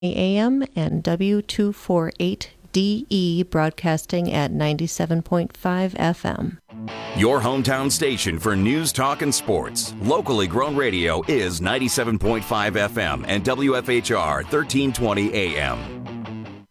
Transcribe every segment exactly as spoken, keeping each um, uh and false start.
A M and W two forty-eight D E broadcasting at ninety-seven point five F M. Your hometown station for news, talk, and sports. Locally grown radio is ninety-seven point five F M and W F H R thirteen twenty A M.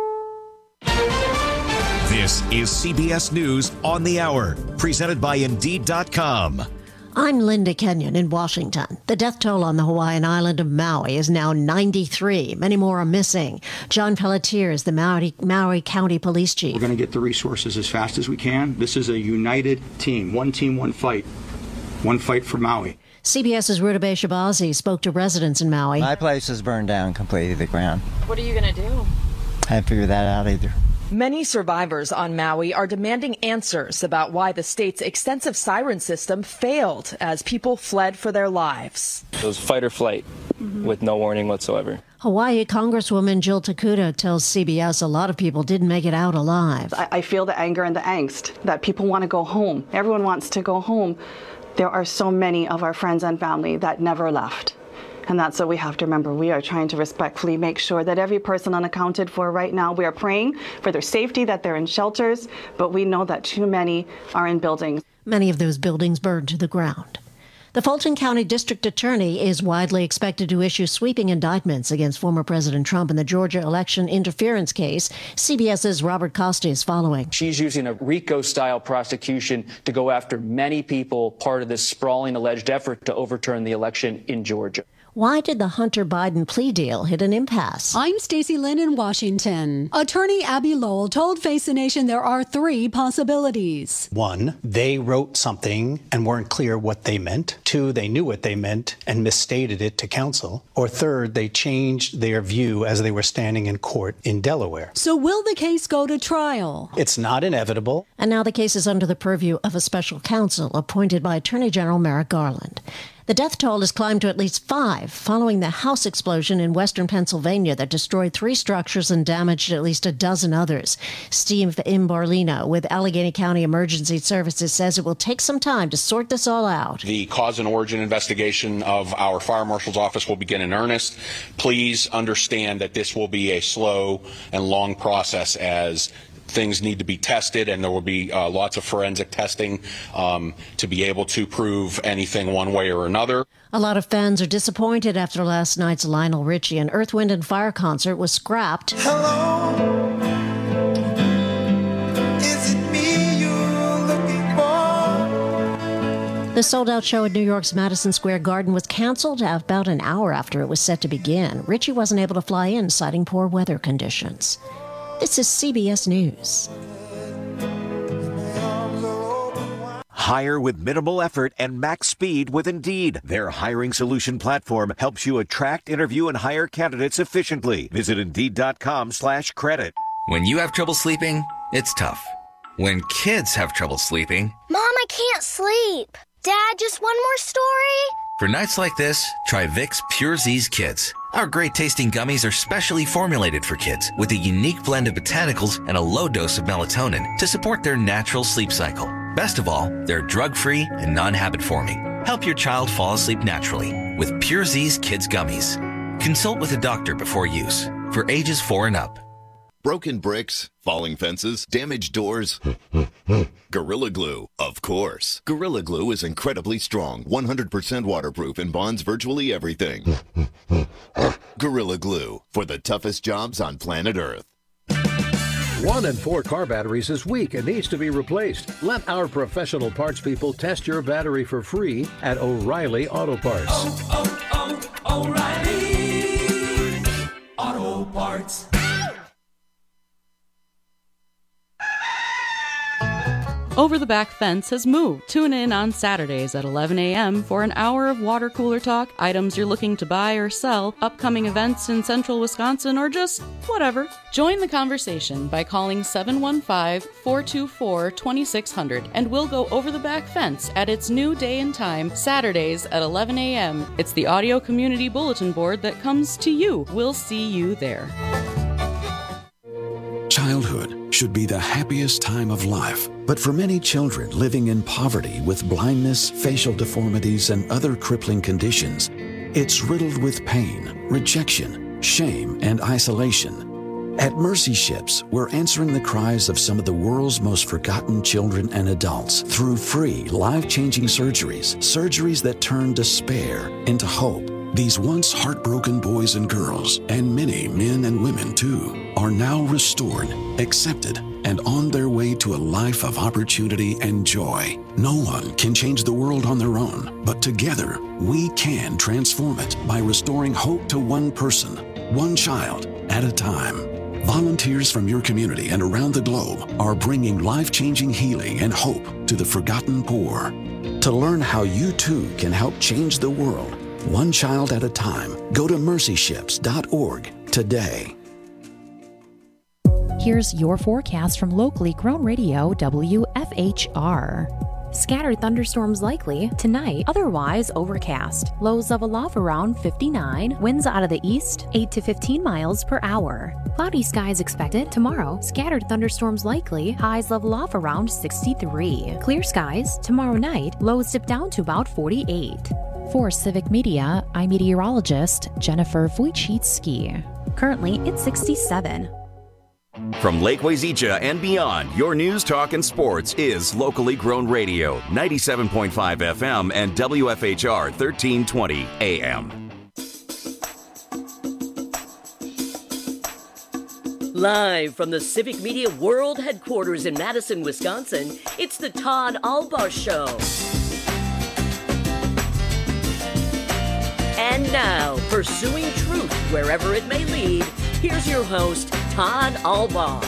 This is C B S News on the Hour, presented by Indeed dot com. I'm Linda Kenyon in Washington. The death toll on the Hawaiian island of Maui is now ninety-three. Many more are missing. John Pelletier is the Maui, Maui County Police Chief. We're going to get the resources as fast as we can. This is a united team. One team, one fight. One fight for Maui. CBS's Rutabaga Shabazi spoke to residents in Maui. My place is burned down completely to the ground. What are you going to do? I haven't figured that out either. Many survivors on Maui are demanding answers about why the state's extensive siren system failed as people fled for their lives. It was fight or flight mm-hmm. with no warning whatsoever. Hawaii Congresswoman Jill Takuda tells C B S a lot of people didn't make it out alive. I, I feel the anger and the angst that people want to go home. Everyone wants to go home. There are so many of our friends and family that never left. And that's what we have to remember. We are trying to respectfully make sure that every person unaccounted for right now, we are praying for their safety, that they're in shelters, but we know that too many are in buildings. Many of those buildings burned to the ground. The Fulton County District Attorney is widely expected to issue sweeping indictments against former President Trump in the Georgia election interference case. CBS's Robert Costa is following. She's using a RICO-style prosecution to go after many people, part of this sprawling alleged effort to overturn the election in Georgia. Why did the Hunter Biden plea deal hit an impasse? I'm Stacey Lynn in Washington. Attorney Abby Lowell told Face the Nation there are three possibilities. One, they wrote something and weren't clear what they meant. Two, they knew what they meant and misstated it to counsel. Or third, they changed their view as they were standing in court in Delaware. So will the case go to trial? It's not inevitable. And now the case is under the purview of a special counsel appointed by Attorney General Merrick Garland. The death toll has climbed to at least five following the house explosion in western Pennsylvania that destroyed three structures and damaged at least a dozen others. Steve Imbarlino with Allegheny County Emergency Services says it will take some time to sort this all out. The cause and origin investigation of our fire marshal's office will begin in earnest. Please understand that this will be a slow and long process as things need to be tested, and there will be uh, lots of forensic testing um, to be able to prove anything one way or another. A lot of fans are disappointed after last night's Lionel Richie and Earth, Wind and Fire concert was scrapped. Hello, is it me you're looking for? The sold-out show at New York's Madison Square Garden was canceled about an hour after it was set to begin. Richie wasn't able to fly in, citing poor weather conditions. This is C B S News. Hire with minimal effort and max speed with Indeed. Their hiring solution platform helps you attract, interview, and hire candidates efficiently. Visit Indeed.com slash credit. When you have trouble sleeping, it's tough. When kids have trouble sleeping... Mom, I can't sleep. Dad, just one more story? For nights like this, try Vicks Pure Z's Kids. Our great-tasting gummies are specially formulated for kids with a unique blend of botanicals and a low dose of melatonin to support their natural sleep cycle. Best of all, they're drug-free and non-habit forming. Help your child fall asleep naturally with Pure Z's Kids Gummies. Consult with a doctor before use. For ages four and up. Broken bricks, falling fences, damaged doors. Gorilla Glue, of course. Gorilla Glue is incredibly strong, one hundred percent waterproof, and bonds virtually everything. Gorilla Glue, for the toughest jobs on planet Earth. One in four car batteries is weak and needs to be replaced. Let our professional parts people test your battery for free at O'Reilly Auto Parts. Oh, oh, oh, O'Reilly Auto Parts. Over the Back Fence has moved. Tune in on Saturdays at eleven a.m. for an hour of water cooler talk, items you're looking to buy or sell, upcoming events in central Wisconsin, or just whatever. Join the conversation by calling seven one five, four two four, two six zero zero and we'll go over the back fence at its new day and time, Saturdays at eleven a.m. It's the audio community bulletin board that comes to you. We'll see you there. Childhood should be the happiest time of life, but for many children living in poverty with blindness, facial deformities, and other crippling conditions, it's riddled with pain, rejection, shame, and isolation. At Mercy Ships, we're answering the cries of some of the world's most forgotten children and adults through free, life-changing surgeries, surgeries that turn despair into hope. These once heartbroken boys and girls, and many men and women too, are now restored, accepted, and on their way to a life of opportunity and joy. No one can change the world on their own, but together we can transform it by restoring hope to one person, one child at a time. Volunteers from your community and around the globe are bringing life-changing healing and hope to the forgotten poor. To learn how you too can help change the world, one child at a time, go to mercy ships dot org today. Here's your forecast from locally grown radio W F H R. Scattered thunderstorms likely tonight, otherwise overcast. Lows level off around fifty-nine, winds out of the east eight to fifteen miles per hour. Cloudy skies expected tomorrow, scattered thunderstorms likely, highs level off around sixty-three. Clear skies tomorrow night, lows dip down to about forty-eight. For Civic Media, I'm meteorologist Jennifer Wojcicki. Currently, it's sixty-seven. From Lake Wazeecha and beyond, your news, talk, and sports is locally grown radio, ninety-seven point five F M and W F H R thirteen twenty A M. Live from the Civic Media World Headquarters in Madison, Wisconsin, it's the Todd Albaugh Show. And now, pursuing truth wherever it may lead, here's your host, Todd Albaugh.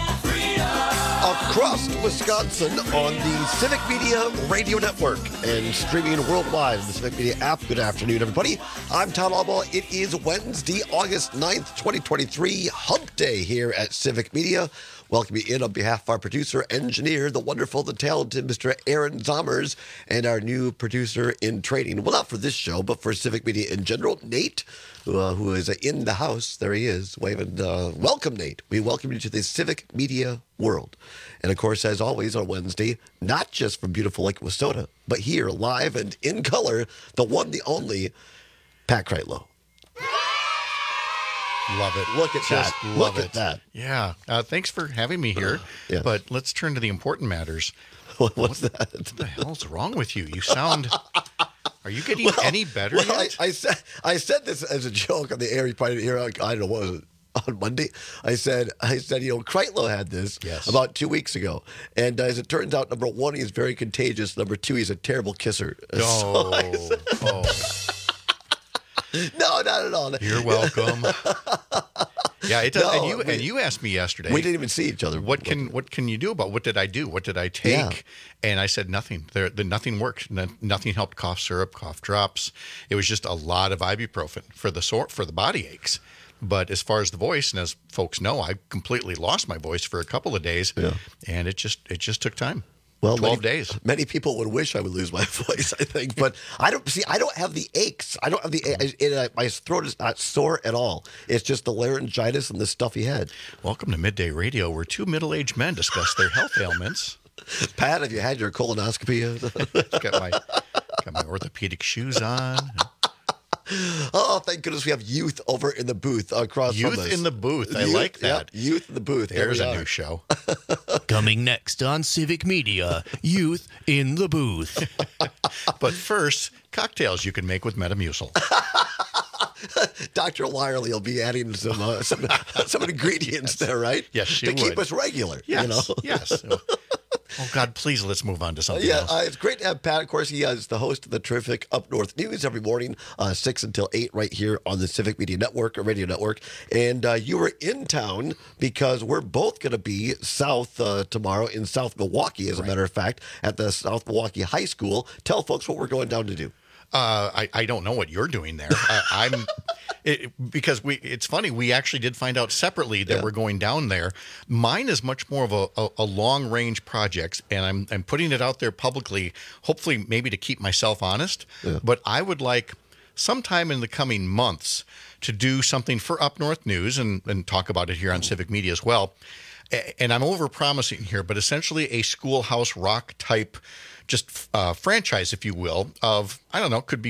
Across Wisconsin on the Civic Media Radio Network and streaming worldwide on the Civic Media app. Good afternoon, everybody. I'm Todd Albaugh. It is Wednesday, August ninth, twenty twenty-three, Hump Day here at Civic Media. Welcome you in on behalf of our producer, engineer, the wonderful, the talented Mister Aaron Zommers, and our new producer in training. Well, not for this show, but for Civic Media in general, Nate, who, uh, who is in the house. There he is, waving. Uh, welcome, Nate. We welcome you to the Civic Media world. And, of course, as always on Wednesday, not just from beautiful Lake Wissota, but here, live and in color, the one, the only, Pat Kreitlow. Love it. Look at Just that. Love Look it. at that. Yeah. Uh, thanks for having me here. Yes. But let's turn to the important matters. What, what's what, that? What the hell's wrong with you? You sound... Are you getting well, any better well, yet? I, I, said, I said this as a joke on the air. You probably didn't hear it. I don't know what was it, on Monday. I said, I said, you know, Kreitlow had this yes. about two weeks ago. And uh, as it turns out, number one, he's very contagious. Number two, he's a terrible kisser. Oh. So said, oh. No, not at all. You're welcome. Yeah, it does. No, and you we, and you asked me yesterday. We didn't even see each other. What can what can you do about? What did I do? What did I take? Yeah. And I said nothing. There, the nothing worked. No, nothing helped. Cough syrup, cough drops. It was just a lot of ibuprofen for the sore for the body aches. But as far as the voice, and as folks know, I completely lost my voice for a couple of days, yeah. and it just it just took time. Well, twelve many, days. Many people would wish I would lose my voice, I think, but I don't see. I don't have the aches. I don't have the. It, uh, my throat is not sore at all. It's just the laryngitis and the stuffy head. Welcome to Midday Radio, where two middle-aged men discuss their health ailments. Pat, have you had your colonoscopy? got my got my orthopedic shoes on. Oh, thank goodness we have youth over in the booth across youth from us. in the booth. I youth, like that. Yep, youth in the booth. There's a are. new show. Coming next on Civic Media, Youth in the Booth. But first, cocktails you can make with Metamucil. Doctor Lyerly will be adding some uh, some, some ingredients yes. there, right? Yes, she to would. keep us regular. Yes, you know? yes. Oh, God, please let's move on to something yeah, else. Uh, it's great to have Pat. Of course, he is the host of the terrific Up North News every morning, uh, six until eight, right here on the Civic Media Network, or Radio Network. And uh, you were in town because we're both going to be south uh, tomorrow in South Milwaukee, as right. a matter of fact, at the South Milwaukee High School. Tell folks what we're going down to do. Uh, I, I don't know what you're doing there. I, I'm it, because we. It's funny. We actually did find out separately that yeah. we're going down there. Mine is much more of a, a, a long range project, and I'm I'm putting it out there publicly. Hopefully, maybe to keep myself honest. Yeah. But I would like sometime in the coming months to do something for Up North News and and talk about it here on Civic Media as well. And I'm over promising here, but essentially a Schoolhouse Rock type. Just uh, franchise, if you will, of, I don't know, could be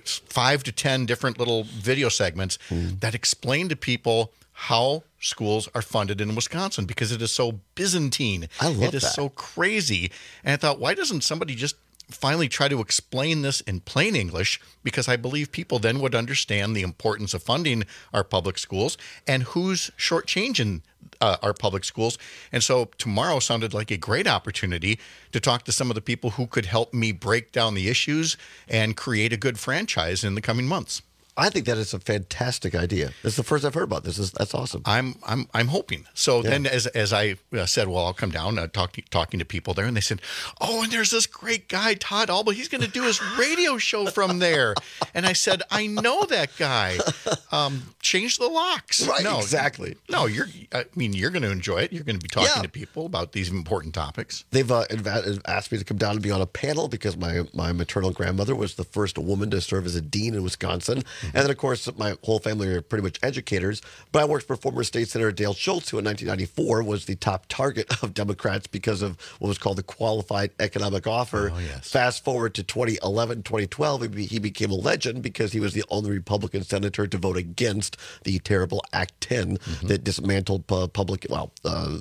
five to ten different little video segments mm. that explain to people how schools are funded in Wisconsin, because it is so Byzantine. I love It is that. so crazy. And I thought, why doesn't somebody just finally try to explain this in plain English? Because I believe people then would understand the importance of funding our public schools and who's shortchanging uh, our public schools. And so tomorrow sounded like a great opportunity to talk to some of the people who could help me break down the issues and create a good franchise in the coming months. I think that is a fantastic idea. This is the first I've heard about this. this is, that's awesome. I'm I'm I'm hoping. So Yeah. then, as as I uh, said, well, I'll come down, uh, talking talking to people there, and they said, "Oh, and there's this great guy, Todd Alba. He's going to do his radio show from there." And I said, "I know that guy. Um, change the locks." Right, no, exactly. No, you're. I mean, you're going to enjoy it. You're going to be talking Yeah. to people about these important topics. They've uh, inv- asked me to come down and be on a panel because my, my maternal grandmother was the first woman to serve as a dean in Wisconsin. Mm-hmm. And then, of course, my whole family are pretty much educators. But I worked for former state senator Dale Schultz, who in nineteen ninety-four was the top target of Democrats because of what was called the qualified economic offer. Oh, yes. Fast forward to twenty eleven, twenty twelve, he be- he became a legend because he was the only Republican senator to vote against the terrible Act ten Mm-hmm. that dismantled pu- public, well, uh,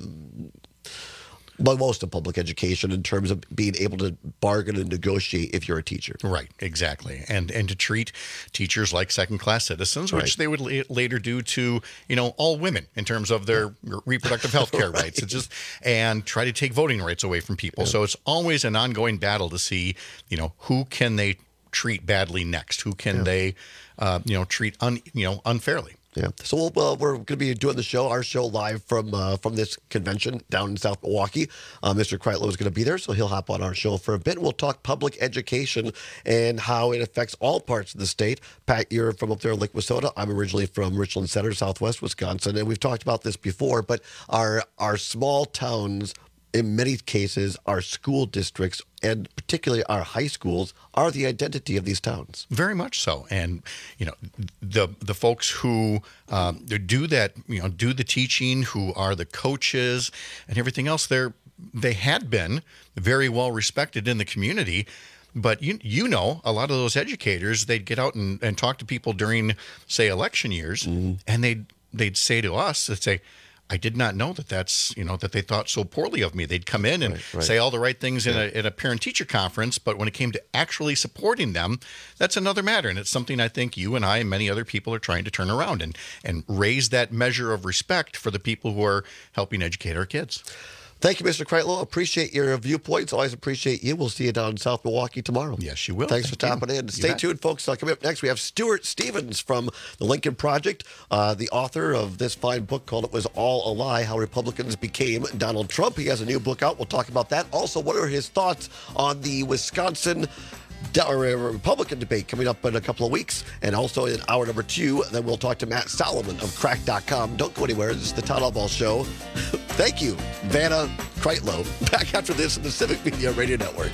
but most of public education in terms of being able to bargain and negotiate if you're a teacher. Right, exactly, and and to treat teachers like second-class citizens, which Right. they would la- later do to you know all women in terms of their reproductive health care Right. rights. It's just and try to take voting rights away from people. So it's always an ongoing battle to see you know who can they treat badly next, who can they uh, you know treat un, you know unfairly. Yeah. So we'll, uh, we're going to be doing the show, our show live from uh, from this convention down in South Milwaukee. Uh, Mister Kreitlow is going to be there, so he'll hop on our show for a bit. We'll talk public education and how it affects all parts of the state. Pat, you're from up there in Lake Wissota. I'm originally from Richland Center, Southwest Wisconsin, and we've talked about this before, but our our small towns, in many cases, our school districts, and particularly our high schools, are the identity of these towns. Very much so, and you know the the folks who um, do that, you know, do the teaching, who are the coaches and everything else. They're they had been very well respected in the community, but you you know a lot of those educators, they'd get out and, and talk to people during, say, election years, Mm-hmm. and they'd they'd say to us, they'd say, I did not know that that's, you know, that they thought so poorly of me. They'd come in and Right, right. say all the right things in, Yeah. a, in a parent-teacher conference, but when it came to actually supporting them, that's another matter. And it's something I think you and I and many other people are trying to turn around and, and raise that measure of respect for the people who are helping educate our kids. Thank you, Mister Kreitlow. Appreciate your viewpoints. Always appreciate you. We'll see you down in South Milwaukee tomorrow. Yes, you will. Thanks Thank for you. stopping in. You Stay bet. tuned, folks. Uh, coming up next, we have Stuart Stevens from the Lincoln Project, uh, the author of this fine book called It Was All a Lie, How Republicans Became Donald Trump. He has a new book out. We'll talk about that. Also, what are his thoughts on the Wisconsin or Republican debate coming up in a couple of weeks? And also in hour number two, then we'll talk to Matt Solomon of crack dot com. Don't go anywhere. This is the Todd Albaugh Show. Thank you, Vanna Kreitlow. Back after this in the Civic Media Radio Network.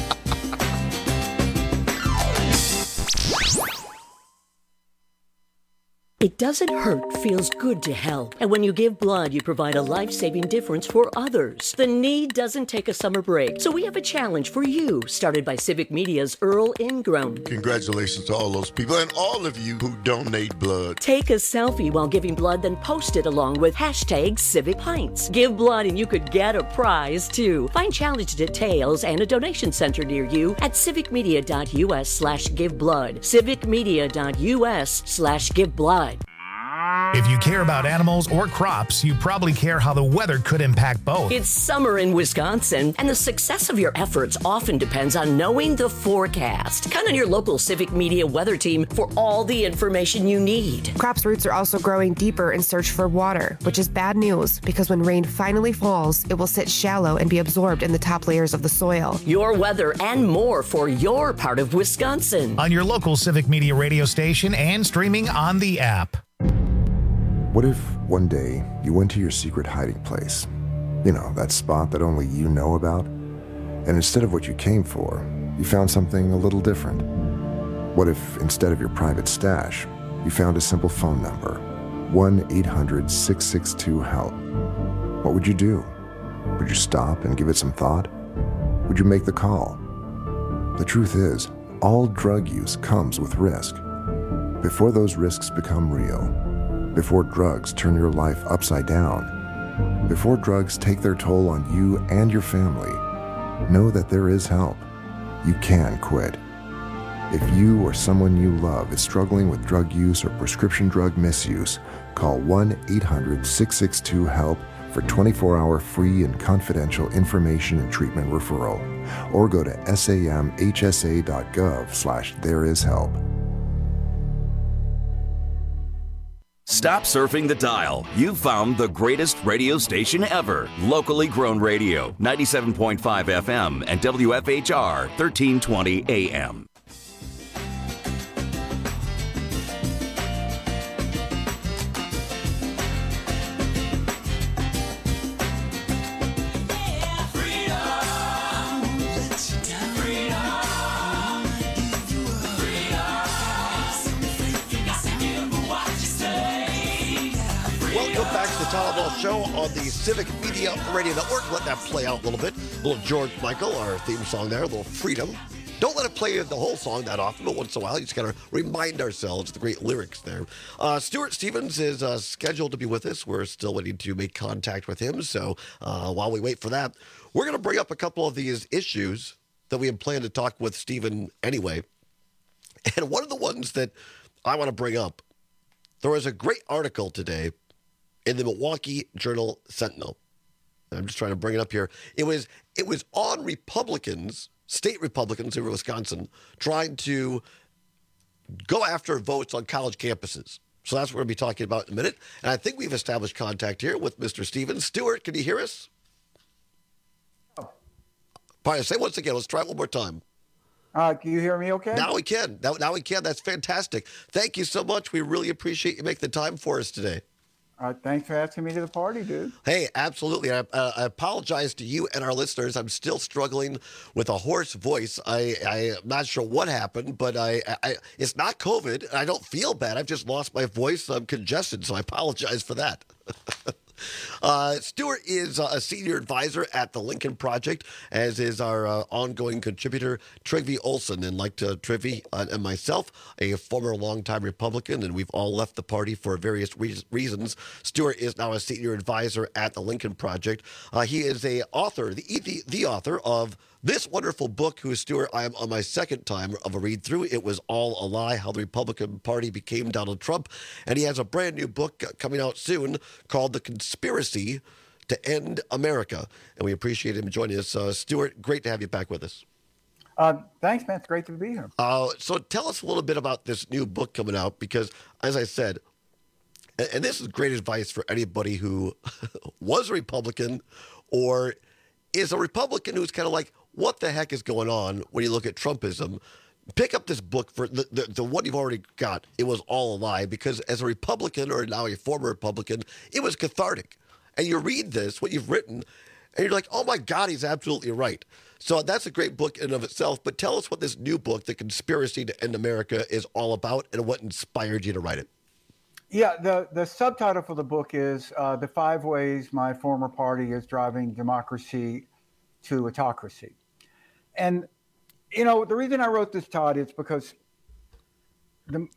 It doesn't hurt, feels good to help. And when you give blood, you provide a life-saving difference for others. The need doesn't take a summer break. So we have a challenge for you, started by Civic Media's Earl Ingram. Congratulations to all those people and all of you who donate blood. Take a selfie while giving blood, then post it along with hashtag Civic Pints. Give blood and you could get a prize, too. Find challenge details and a donation center near you at civicmedia.us slash give blood. civicmedia.us slash give blood. If you care about animals or crops, you probably care how the weather could impact both. It's summer in Wisconsin, and the success of your efforts often depends on knowing the forecast. Count on your local Civic Media weather team for all the information you need. Crops' roots are also growing deeper in search for water, which is bad news because when rain finally falls, it will sit shallow and be absorbed in the top layers of the soil. Your weather and more for your part of Wisconsin. On your local Civic Media radio station and streaming on the app. What if one day you went to your secret hiding place? You know, that spot that only you know about? And instead of what you came for, you found something a little different. What if instead of your private stash, you found a simple phone number, one eight hundred six six two HELP? What would you do? Would you stop and give it some thought? Would you make the call? The truth is, All drug use comes with risk. Before those risks become real, before drugs turn your life upside down, before drugs take their toll on you and your family, know that there is help. You can quit. If you or someone you love is struggling with drug use or prescription drug misuse, call one eight hundred six six two HELP for twenty-four hour free and confidential information and treatment referral, or go to samhsa.gov slash there is help. Stop surfing the dial. You've found the greatest radio station ever. Locally grown radio, ninety-seven point five F M and W F H R, thirteen twenty A M. Show on the Civic Media Radio Network. Let that play out a little bit. A little George Michael, our theme song there, a little Freedom. Don't let it play the whole song that often, but once in a while, you just got to remind ourselves the great lyrics there. Uh, Stuart Stevens is uh, scheduled to be with us. We're still waiting to make contact with him. So uh, while we wait for that, we're going to bring up a couple of these issues that we had planned to talk with Stephen anyway. And one of the ones that I want to bring up, there was a great article today in the Milwaukee Journal Sentinel. And I'm just trying to bring it up here. It was it was on Republicans, state Republicans in Wisconsin, trying to go after votes on college campuses. So that's what we're going to be talking about in a minute. And I think we've established contact here with Mister Stevens. Stuart, can you hear us? Oh. Pardon, say once again. Let's try it one more time. Uh, can you hear me okay? Now we can. Now, now we can. That's fantastic. Thank you so much. We really appreciate you making the time for us today. Uh, thanks for asking me to the party, dude. Hey, absolutely. I, uh, I apologize to you and our listeners. I'm still struggling with a hoarse voice. I, I'm not sure what happened, but I, I it's not COVID. I don't feel bad. I've just lost my voice. I'm congested, so I apologize for that. Uh, Stuart is uh, a senior advisor at the Lincoln Project, as is our uh, ongoing contributor, Trygve Olsen. And like to Trygve uh, and myself, a former longtime Republican, and we've all left the party for various re- reasons. Stuart is now a senior advisor at the Lincoln Project. Uh, he is a author, the, the, the author of this wonderful book, who, Stuart, I am on my second time of a read through. It was All a Lie, How the Republican Party Became Donald Trump. And he has a brand new book coming out soon called The Conspiracy to End America. And we appreciate him joining us. Uh, Stuart, great to have you back with us. Uh, thanks, man. It's great to be here. Uh, so tell us a little bit about this new book coming out, because, as I said, and, and this is great advice for anybody who was a Republican or is a Republican who's kind of like, what the heck is going on when you look at Trumpism? Pick up this book for the, the, the one you've already got. It was All a Lie, because as a Republican, or now a former Republican, it was cathartic. And you read this, what you've written, and you're like, oh my God, he's absolutely right. So that's a great book in and of itself. But tell us what this new book, The Conspiracy to End America, is all about, and what inspired you to write it. Yeah, the, the subtitle for the book is uh, The Five Ways My Former Party is Driving Democracy to Autocracy. And, you know, the reason I wrote this, Todd, is because the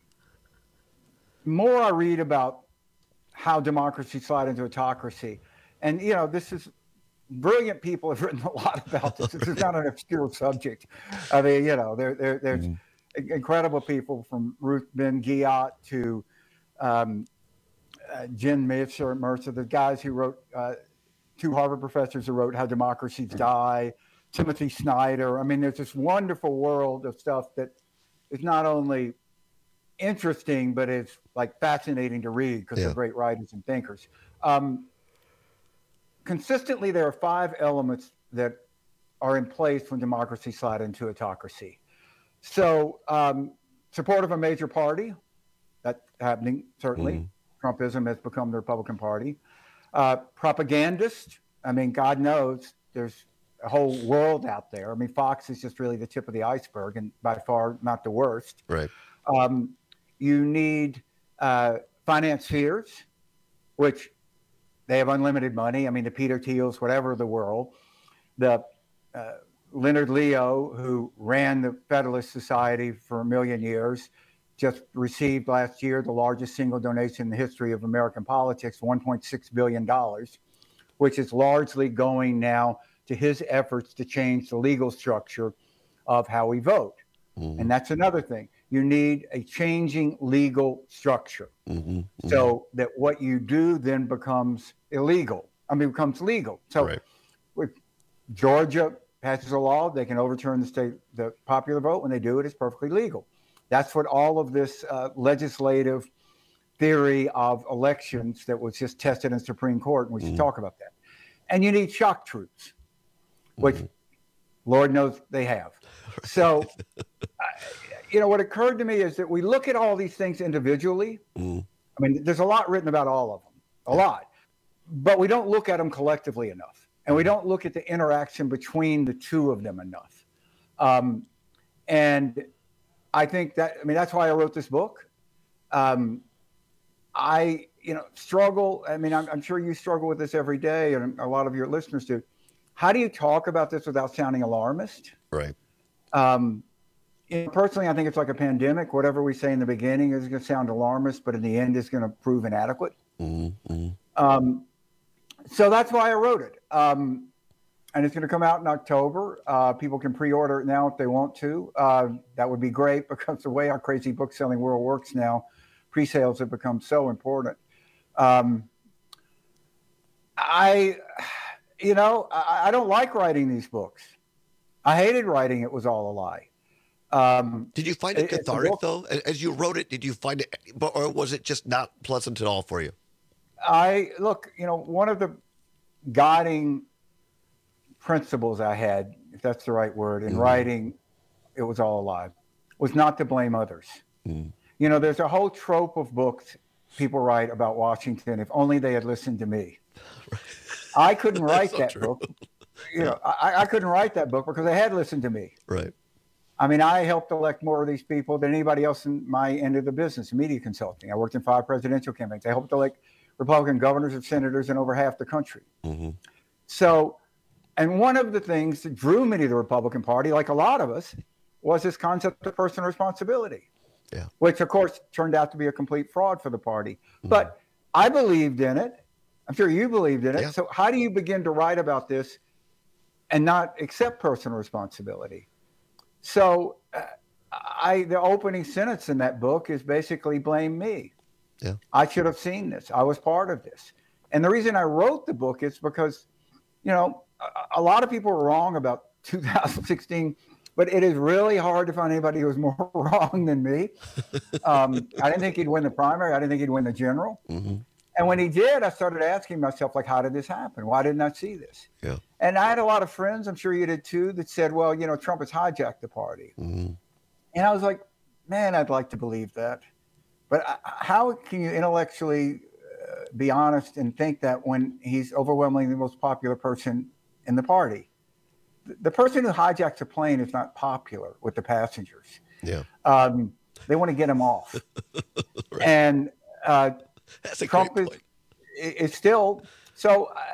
more I read about how democracy slide into autocracy, and, you know, this is brilliant people have written a lot about this. This is not an obscure subject. I mean, you know, there, there, there's mm-hmm. incredible people, from Ruth Ben-Ghiat to um, uh, Jen Mercer, Mercer, the guys who wrote, uh, two Harvard professors who wrote How Democracies Die, Timothy Snyder. I mean, there's this wonderful world of stuff that is not only interesting, but it's like fascinating to read, because yeah. they're great writers and thinkers. Um, consistently, there are five elements that are in place when democracy slides into autocracy. So, um, support of a major party, that's happening, certainly. Mm-hmm. Trumpism has become the Republican Party. Uh, propagandist, I mean, God knows there's a whole world out there. I mean, Fox is just really the tip of the iceberg, and by far not the worst. Right. Um, you need uh, financiers, which they have unlimited money. I mean, the Peter Thiels, whatever the world, the uh, Leonard Leo, who ran the Federalist Society for a million years, just received last year the largest single donation in the history of American politics, one point six billion dollars, which is largely going now to his efforts to change the legal structure of how we vote. Mm-hmm. And that's another thing. You need a changing legal structure mm-hmm. Mm-hmm. so that what you do then becomes illegal. I mean, becomes legal. So right. if Georgia passes a law, they can overturn the state, the popular vote. When they do it, it's perfectly legal. That's what all of this uh, legislative theory of elections that was just tested in the Supreme Court, and we should mm-hmm. talk about that. And you need shock troops, which mm-hmm. Lord knows they have. So, uh, you know, what occurred to me is that we look at all these things individually. Mm-hmm. I mean, there's a lot written about all of them, a yeah. lot, but we don't look at them collectively enough. And we don't look at the interaction between the two of them enough. Um, and I think that, I mean, that's why I wrote this book. Um, I, you know, struggle. I mean, I'm, I'm sure you struggle with this every day, and a lot of your listeners do. How do you talk about this without sounding alarmist? Right. Um, you know, personally, I think it's like a pandemic. Whatever we say in the beginning is going to sound alarmist, but in the end is going to prove inadequate. Mm-hmm. Um, so that's why I wrote it. Um, and it's going to come out in October. Uh, people can pre-order it now if they want to. Uh, that would be great, because the way our crazy book selling world works now, pre-sales have become so important. Um, I, you know, I, I don't like writing these books. I hated writing It Was All a Lie. Um, did you find it cathartic, though? As you wrote it, did you find it, or was it just not pleasant at all for you? I, look, you know, one of the guiding principles I had, if that's the right word, in mm. writing It Was All a Lie, was not to blame others. Mm. You know, there's a whole trope of books people write about Washington. If only they had listened to me. I couldn't write so that true. book. You know, I, I couldn't write that book because they had listened to me. Right. I mean, I helped elect more of these people than anybody else in my end of the business, media consulting. I worked in five presidential campaigns. I helped elect Republican governors and senators in over half the country. Mm-hmm. So, and one of the things that drew me to the Republican Party, like a lot of us, was this concept of personal responsibility. Yeah. Which, of course, turned out to be a complete fraud for the party. Mm-hmm. But I believed in it. I'm sure you believed in it. Yeah. So how do you begin to write about this and not accept personal responsibility? So uh, I, the opening sentence in that book is basically blame me. Yeah. I should have seen this. I was part of this. And the reason I wrote the book is because, you know, a, a lot of people were wrong about two thousand sixteen. But it is really hard to find anybody who was more wrong than me. Um, I didn't think he'd win the primary. I didn't think he'd win the general. Mm-hmm. And when he did, I started asking myself, like, how did this happen? Why didn't I see this? Yeah. And I had a lot of friends, I'm sure you did too, that said, well, you know, Trump has hijacked the party. Mm-hmm. And I was like, man, I'd like to believe that. But I, how can you intellectually uh, be honest and think that when he's overwhelmingly the most popular person in the party? The person who hijacks a plane is not popular with the passengers. Yeah. Um, they want to get him off. Right. And uh, That's a Trump great point. Is, is still, so uh,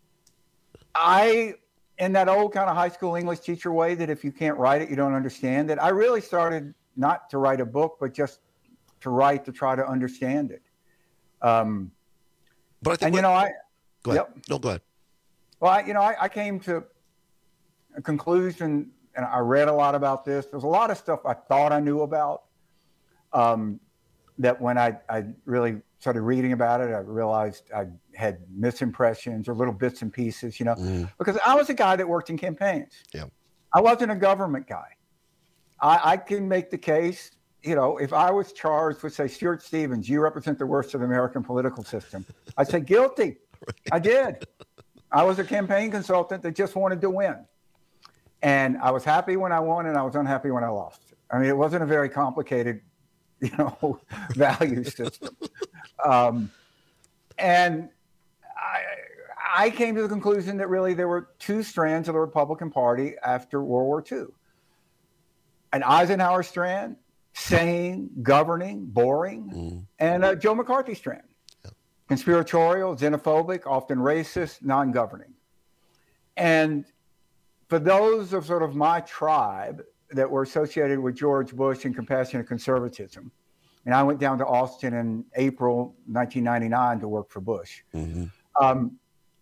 I, in that old kind of high school English teacher way that if you can't write it, you don't understand it, I really started not to write a book, but just to write to try to understand it. Um, but I think, and you know, I, go ahead. Yep. No, go ahead. Well, I, you know, I, I came to a conclusion, and I read a lot about this. There's a lot of stuff I thought I knew about um, that when I, I really started reading about it, I realized I had misimpressions or little bits and pieces, you know, mm. because I was a guy that worked in campaigns. Yeah. I wasn't a government guy. I, I can make the case, you know, if I was charged with, say, Stuart Stevens, you represent the worst of the American political system, I'd say guilty. Right. I did. I was a campaign consultant that just wanted to win. And I was happy when I won, and I was unhappy when I lost. I mean, it wasn't a very complicated, you know, value system. Um, and I, I came to the conclusion that really there were two strands of the Republican Party after World War Two. An Eisenhower strand, sane, governing, boring, mm. and a Joe McCarthy strand. Yeah. Conspiratorial, xenophobic, often racist, non-governing. And for those of sort of my tribe that were associated with George Bush and compassionate conservatism, and I went down to Austin in April nineteen ninety-nine to work for Bush. Mm-hmm. Um,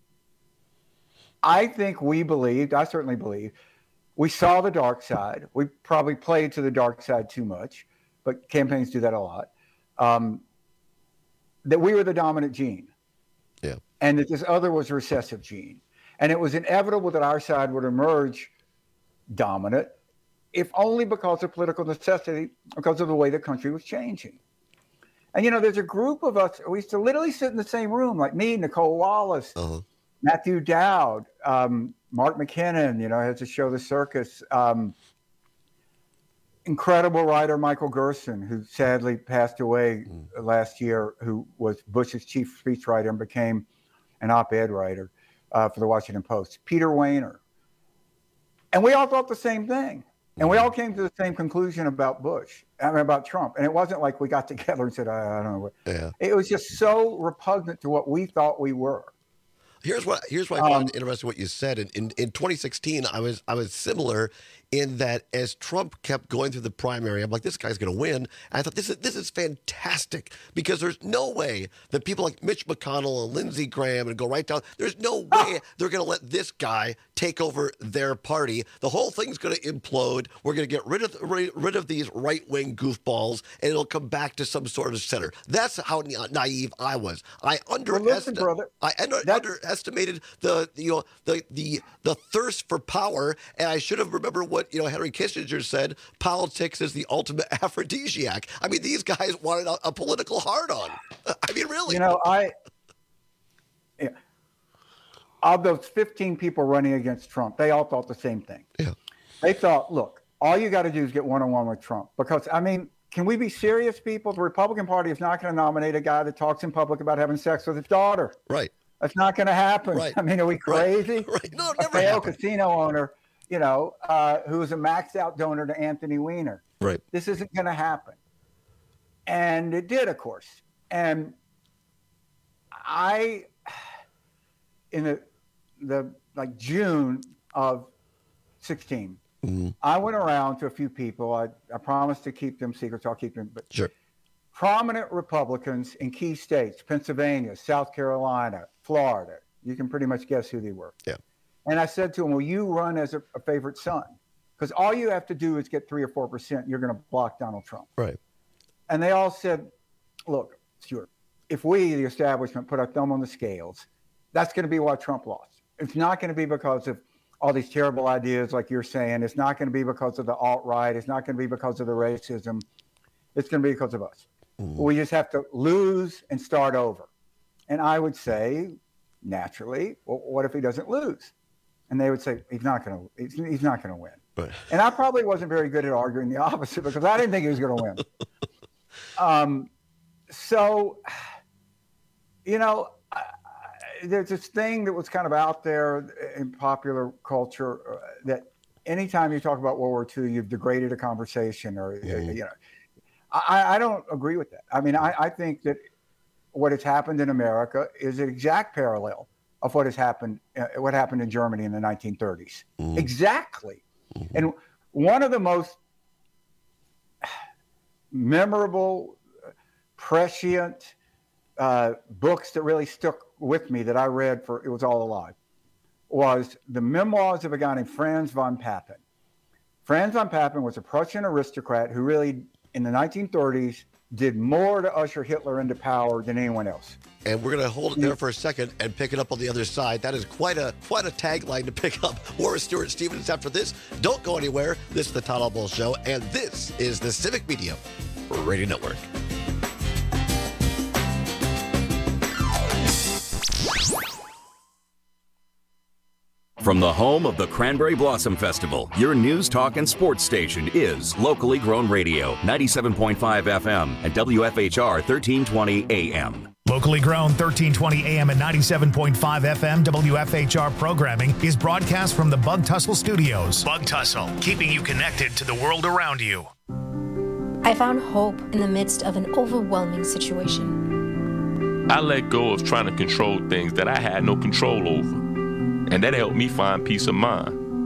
I think we believed, I certainly believe, we saw the dark side. We probably played to the dark side too much, but campaigns do that a lot. Um, that we were the dominant gene. Yeah. And that this other was a recessive gene. And it was inevitable that our side would emerge dominant, if only because of political necessity, because of the way the country was changing. And, you know, there's a group of us, we used to literally sit in the same room, like me, Nicole Wallace, uh-huh. Matthew Dowd, um, Mark McKinnon, you know, has a show, The Circus. Um, incredible writer Michael Gerson, who sadly passed away mm. last year, who was Bush's chief speechwriter and became an op-ed writer uh, for the Washington Post. Peter Wehner. And we all thought the same thing. And we all came to the same conclusion about Bush, I mean, about Trump. And it wasn't like we got together and said, I, I don't know what. Yeah. It was just so repugnant to what we thought we were. Here's what here's what I Um, found interesting what you said. In, in in twenty sixteen, I was I was similar in that as Trump kept going through the primary, I'm like, this guy's going to win. And I thought this is this is fantastic because there's no way that people like Mitch McConnell and Lindsey Graham and go right down. There's no way they're going to let this guy take over their party. The whole thing's going to implode. We're going to get rid of rid of these right wing goofballs, and it'll come back to some sort of center. That's how naive I was. I underestimated. Well, listen, I under, underestimated the you know the the the thirst for power, and I should have remembered what you know Henry Kissinger said: politics is the ultimate aphrodisiac. I mean, these guys wanted a, a political hard-on. I mean, really. You know, I yeah, of those fifteen people running against Trump, they all thought the same thing. Yeah. They thought, look, all you got to do is get one-on-one with Trump. Because, I mean, can we be serious, people? The Republican Party is not going to nominate a guy that talks in public about having sex with his daughter. Right. That's not going to happen. Right. I mean, are we crazy? Right. right. No, it a never failed happened. casino owner, you know, uh, who was a maxed out donor to Anthony Weiner. Right. This isn't going to happen. And it did, of course. And I, in the, the like June of sixteen, mm-hmm. I went around to a few people. I, I promised to keep them secret, so I'll keep them. But sure. Prominent Republicans in key states, Pennsylvania, South Carolina, Florida. You can pretty much guess who they were. Yeah. And I said to them, will you run as a, a favorite son? Because all you have to do is get three or four percent. You're going to block Donald Trump. Right. And they all said, look, Stuart, if we, the establishment, put our thumb on the scales, that's going to be why Trump lost. It's not going to be because of all these terrible ideas like you're saying. It's not going to be because of the alt-right. It's not going to be because of the racism. It's going to be because of us. Mm-hmm. We just have to lose and start over. And I would say, naturally, well, what if he doesn't lose? And they would say, he's not going to he's, he's not going to win. Right. And I probably wasn't very good at arguing the opposite because I didn't think he was going to win. um, so, you know, I, there's this thing that was kind of out there in popular culture uh, that anytime you talk about World War Two, you've degraded a conversation or, mm-hmm. you know, I, I don't agree with that. I mean, I, I think that what has happened in America is an exact parallel of what has happened, uh, what happened in Germany in the nineteen thirties. Mm-hmm. Exactly. Mm-hmm. And one of the most memorable, prescient uh, books that really stuck with me that I read for, it was all alive, was the memoirs of a guy named Franz von Papen. Franz von Papen was a Prussian aristocrat who really, in the nineteen thirties, did more to usher Hitler into power than anyone else. And we're going to hold it there for a second and pick it up on the other side. That is quite a quite a tagline to pick up. More with Stuart Stevens after this. Don't go anywhere. This is the Todd Albaugh Show, and this is the Civic Media Radio Network. From the home of the Cranberry Blossom Festival, your news, talk, and sports station is Locally Grown Radio, ninety-seven point five F M and W F H R thirteen twenty A M. Locally grown thirteen twenty A M and ninety-seven point five F M W F H R programming is broadcast from the Bug Tussle Studios. Bug Tussle, keeping you connected to the world around you. I found hope in the midst of an overwhelming situation. I let go of trying to control things that I had no control over. And that helped me find peace of mind.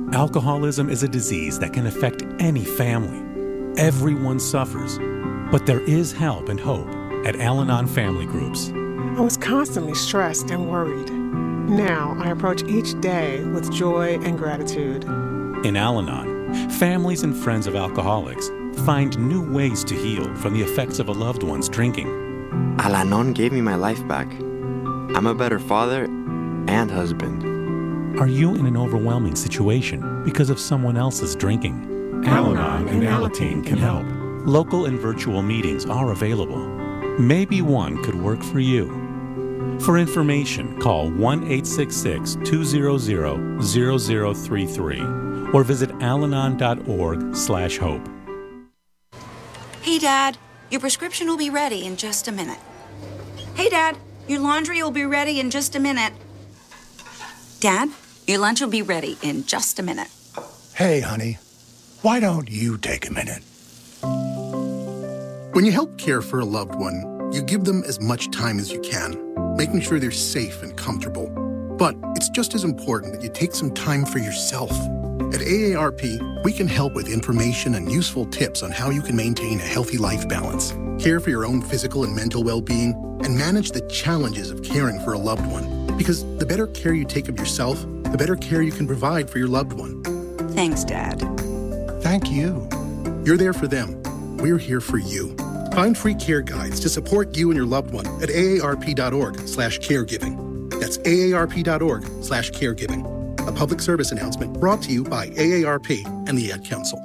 Alcoholism is a disease that can affect any family. Everyone suffers, but there is help and hope at Al-Anon Family Groups. I was constantly stressed and worried. Now I approach each day with joy and gratitude. In Al-Anon, families and friends of alcoholics find new ways to heal from the effects of a loved one's drinking. Al-Anon gave me my life back. I'm a better father and husband. Are you in an overwhelming situation because of someone else's drinking? Al-Anon and Alateen can help. Local and virtual meetings are available. Maybe one could work for you. For information, call one eight six six, two zero zero, zero zero three three or visit alanon dot org slash hope. Hey, Dad, your prescription will be ready in just a minute. Hey, Dad, your laundry will be ready in just a minute. Dad, your lunch will be ready in just a minute. Hey, honey, why don't you take a minute? When you help care for a loved one, you give them as much time as you can, making sure they're safe and comfortable. But it's just as important that you take some time for yourself. At A A R P, we can help with information and useful tips on how you can maintain a healthy life balance, care for your own physical and mental well-being, and manage the challenges of caring for a loved one. Because the better care you take of yourself, the better care you can provide for your loved one. Thanks, Dad. Thank you. You're there for them. We're here for you. Find free care guides to support you and your loved one at aarp.org slash caregiving. That's aarp.org slash caregiving. A public service announcement brought to you by A A R P and the Ad Council.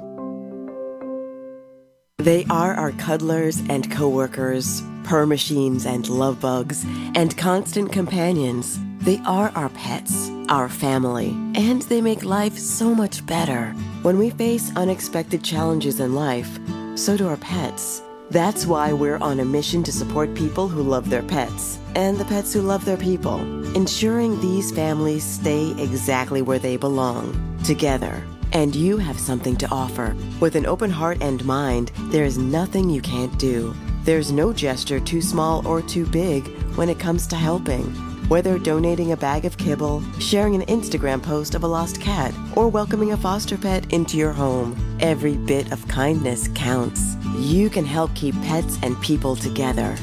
They are our cuddlers and coworkers, purr machines and love bugs, and constant companions. They are our pets, our family, and they make life so much better. When we face unexpected challenges in life, so do our pets. That's why we're on a mission to support people who love their pets and the pets who love their people, ensuring these families stay exactly where they belong, together. And you have something to offer. With an open heart and mind, there is nothing you can't do. There's no gesture too small or too big when it comes to helping. Whether donating a bag of kibble, sharing an Instagram post of a lost cat, or welcoming a foster pet into your home, every bit of kindness counts. You can help keep pets and people together.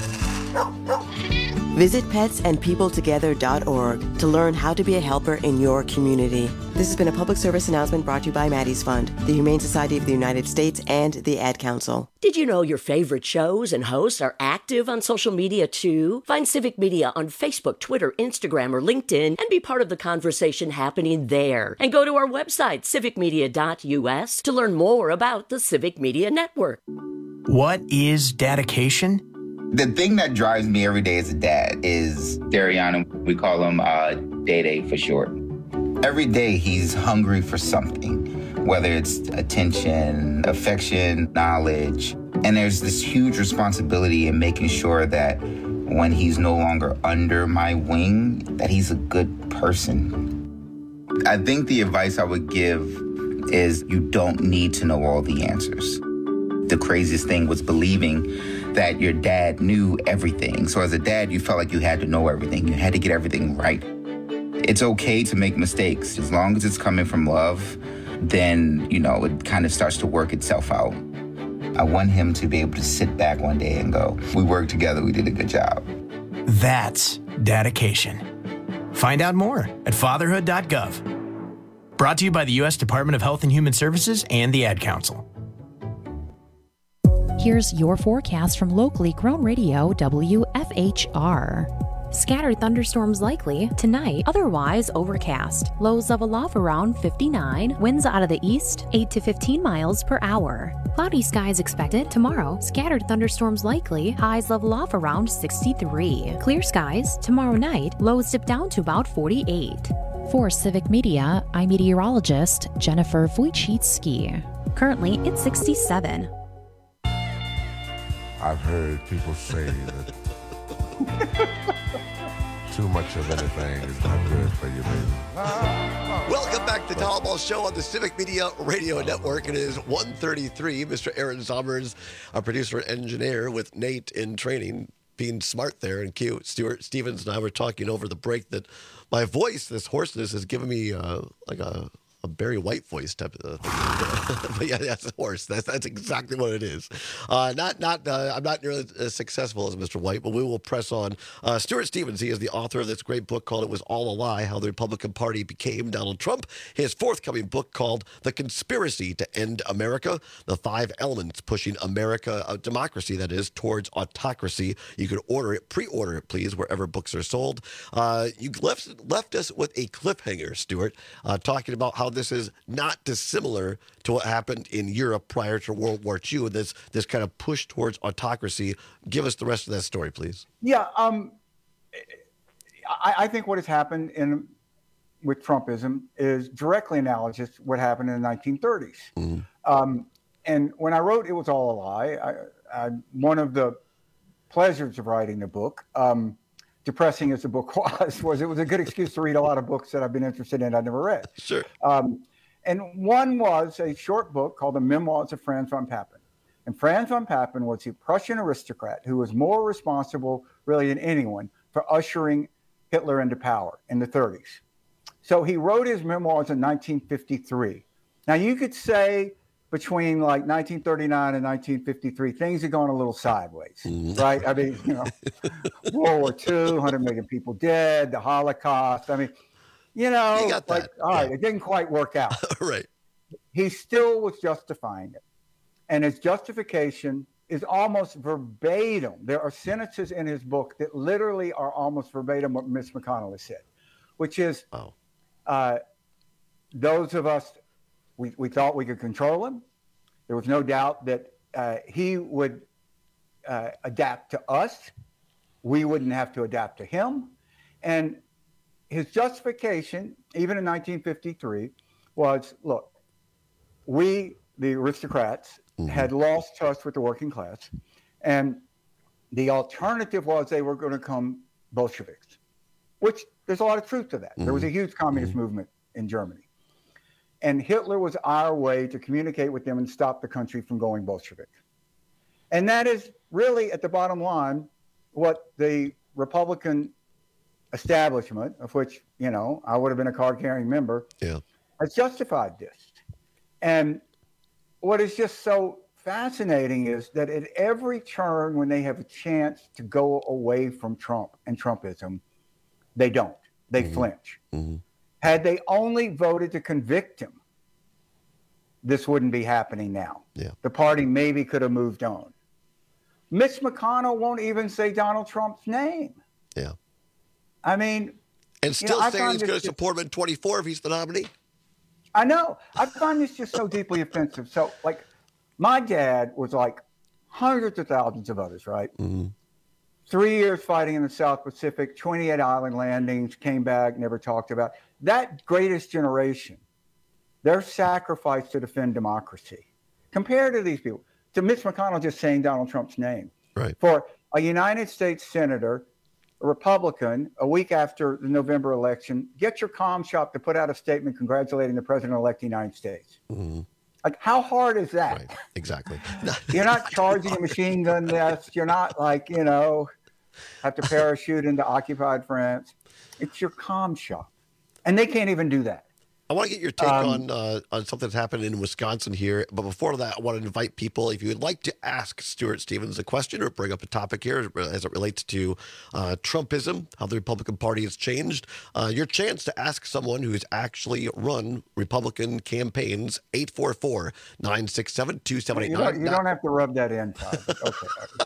Visit pets and people together dot org to learn how to be a helper in your community. This has been a public service announcement brought to you by Maddie's Fund, the Humane Society of the United States, and the Ad Council. Did you know your favorite shows and hosts are active on social media too? Find Civic Media on Facebook, Twitter, Instagram, or LinkedIn and be part of the conversation happening there. And go to our website, civic media dot u s, to learn more about the Civic Media Network. What is dedication? The thing that drives me every day as a dad is Dariana. We call him uh, Day Day for short. Every day he's hungry for something, whether it's attention, affection, knowledge. And there's this huge responsibility in making sure that when he's no longer under my wing, that he's a good person. I think the advice I would give is you don't need to know all the answers. The craziest thing was believing that your dad knew everything. So as a dad, you felt like you had to know everything. You had to get everything right. It's okay to make mistakes. As long as it's coming from love, then, you know, it kind of starts to work itself out. I want him to be able to sit back one day and go, we worked together, we did a good job. That's dedication. Find out more at fatherhood dot gov. Brought to you by the U S Department of Health and Human Services and the Ad Council. Here's your forecast from locally grown radio W F H R. Scattered thunderstorms likely tonight, otherwise overcast. Lows level off around fifty-nine, winds out of the east eight to fifteen miles per hour. Cloudy skies expected tomorrow. Scattered thunderstorms likely, highs level off around sixty-three. Clear skies tomorrow night, lows dip down to about forty-eight. For Civic Media, I'm meteorologist Jennifer Wojcicki. Currently, it's sixty-seven. I've heard people say that too much of anything is not good for you, baby. Welcome back to Tom Ball Show on the Civic Media Radio Network. It is one thirty-three. Mister Aaron Sommers, our producer and engineer, with Nate in training, being smart there and cute. Stuart Stevens and I were talking over the break that my voice, this hoarseness, has given me uh, like a a Barry White voice type of thing. But yeah, that's a horse. That's that's exactly what it is. Uh, not not. Uh, I'm not nearly as successful as Mister White, but we will press on. Uh, Stuart Stevens, he is the author of this great book called "It Was All a Lie: How the Republican Party Became Donald Trump." His forthcoming book called "The Conspiracy to End America: The Five Elements Pushing America, uh, Democracy, that is, towards Autocracy." You can order it, pre-order it, please, wherever books are sold. Uh, you left left us with a cliffhanger, Stuart, uh, talking about how this is not dissimilar to what happened in Europe prior to World War Two, and this this kind of push towards autocracy. Give us the rest of that story, please. Yeah, um, I, I think what has happened in with Trumpism is directly analogous to what happened in the nineteen thirties. Mm-hmm. Um, and when I wrote "It Was All a Lie," I, I, one of the pleasures of writing the book, um, depressing as the book was, was it was a good excuse to read a lot of books that I've been interested in I've never read. Sure. Um, and one was a short book called The Memoirs of Franz von Papen. And Franz von Papen was a Prussian aristocrat who was more responsible, really, than anyone for ushering Hitler into power in the thirties. So he wrote his memoirs in nineteen fifty-three. Now, you could say between like nineteen thirty-nine and nineteen fifty-three, things had gone a little sideways, mm. right? I mean, you know, World War Two, one hundred million people dead, the Holocaust. I mean, you know, you got like, that. all right, yeah. it didn't quite work out. Right. He still was justifying it. And his justification is almost verbatim. There are sentences in his book that literally are almost verbatim what Mitch McConnell has said, which is, oh. uh, those of us, we, we thought we could control him. There was no doubt that uh, he would uh, adapt to us. We wouldn't have to adapt to him. And his justification, even in nineteen fifty-three, was, look, we, the aristocrats, mm-hmm. had lost touch with the working class. And the alternative was they were going to become Bolsheviks, which there's a lot of truth to that. Mm-hmm. There was a huge communist mm-hmm. movement in Germany. And Hitler was our way to communicate with them and stop the country from going Bolshevik. And that is really, at the bottom line, what the Republican establishment, of which, you know, I would have been a card-carrying member, yeah. has justified this. And what is just so fascinating is that at every turn when they have a chance to go away from Trump and Trumpism, they don't. They mm-hmm. flinch. Mm-hmm. Had they only voted to convict him, this wouldn't be happening now. Yeah. The party maybe could have moved on. Mitch McConnell won't even say Donald Trump's name. Yeah. I mean, and still you know, saying he's going to support him in twenty-four if he's the nominee. I know. I find this just so deeply offensive. So, like, my dad was like hundreds of thousands of others, right? Mm-hmm. Three years fighting in the South Pacific, twenty-eight island landings, came back, never talked about. That greatest generation, their sacrifice to defend democracy, compared to these people, to Mitch McConnell just saying Donald Trump's name. Right. For a United States senator, a Republican, a week after the November election, get your comm shop to put out a statement congratulating the president-elect of the United States. Mm-hmm. Like, how hard is that? Right. Exactly. You're not charging a machine gun nest. You're not like, you know, have to parachute into occupied France. It's your comm shop. And they can't even do that. I want to get your take Um, on uh, on something that's happened in Wisconsin here. But before that, I want to invite people, if you would like to ask Stuart Stevens a question or bring up a topic here as it relates to uh, Trumpism, how the Republican Party has changed, uh, your chance to ask someone who's actually run Republican campaigns, eight four four, nine six seven, two seven eight You nine. don't, you don't have to rub that in, Todd. Okay.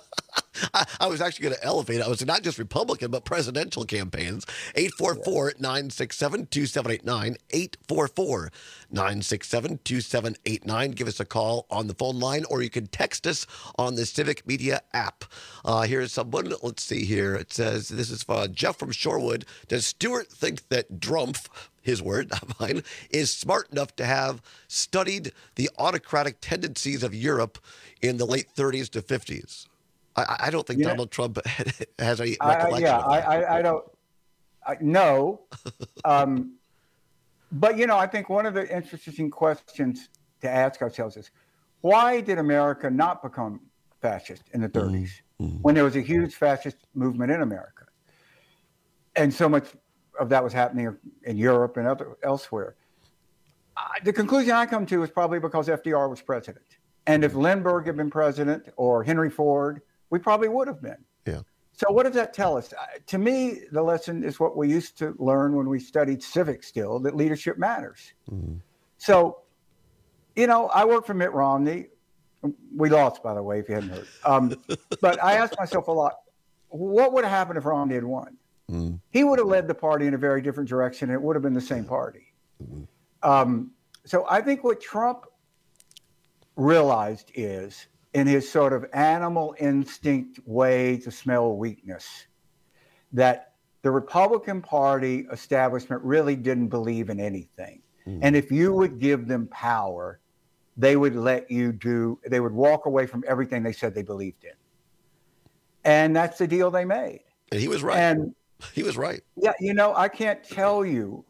I, I was actually going to elevate it. I was not just Republican, but presidential campaigns. eight four four, nine six seven, two seven eight nine. eight four four, nine six seven, two seven eight nine. Give us a call on the phone line, or you can text us on the Civic Media app. Uh, here's someone. Let's see here. It says, this is uh, Jeff from Shorewood. Does Stuart think that Drumpf, his word, not mine, is smart enough to have studied the autocratic tendencies of Europe in the late thirties to fifties? I, I don't think Yeah. Donald Trump has any I, I, recollection yeah, of that. I, I, I don't I, no. Um, but, you know, I think one of the interesting questions to ask ourselves is, why did America not become fascist in the thirties Mm-hmm. when there was a huge fascist movement in America? And so much of that was happening in Europe and other, elsewhere. the conclusion I come to is probably because F D R was president. And if Lindbergh had been president or Henry Ford, we probably would have been. Yeah. So what does that tell us? Uh, to me, the lesson is what we used to learn when we studied civics still, that leadership matters. Mm-hmm. So, you know, I worked for Mitt Romney. We lost, by the way, if you hadn't heard. Um, but I asked myself a lot, what would have happened if Romney had won? Mm-hmm. He would have led the party in a very different direction, and it would have been the same party. Mm-hmm. Um, so I think what Trump realized is, in his sort of animal instinct way to smell weakness, that the Republican Party establishment really didn't believe in anything. Mm. And if you would give them power, they would let you do, they would walk away from everything they said they believed in. And that's the deal they made. And he was right. And he was right. Yeah, you know, I can't tell you.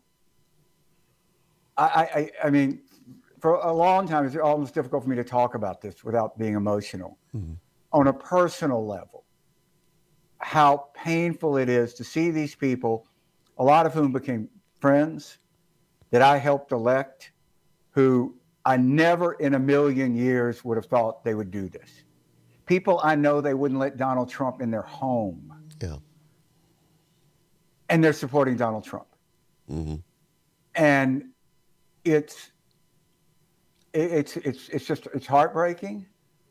I, I, I mean, for a long time, it's almost difficult for me to talk about this without being emotional. Mm-hmm. On a personal level, how painful it is to see these people, a lot of whom became friends that I helped elect, who I never in a million years would have thought they would do this. People I know they wouldn't let Donald Trump in their home. Yeah. And they're supporting Donald Trump. Mm-hmm. And it's, It's it's it's just it's heartbreaking.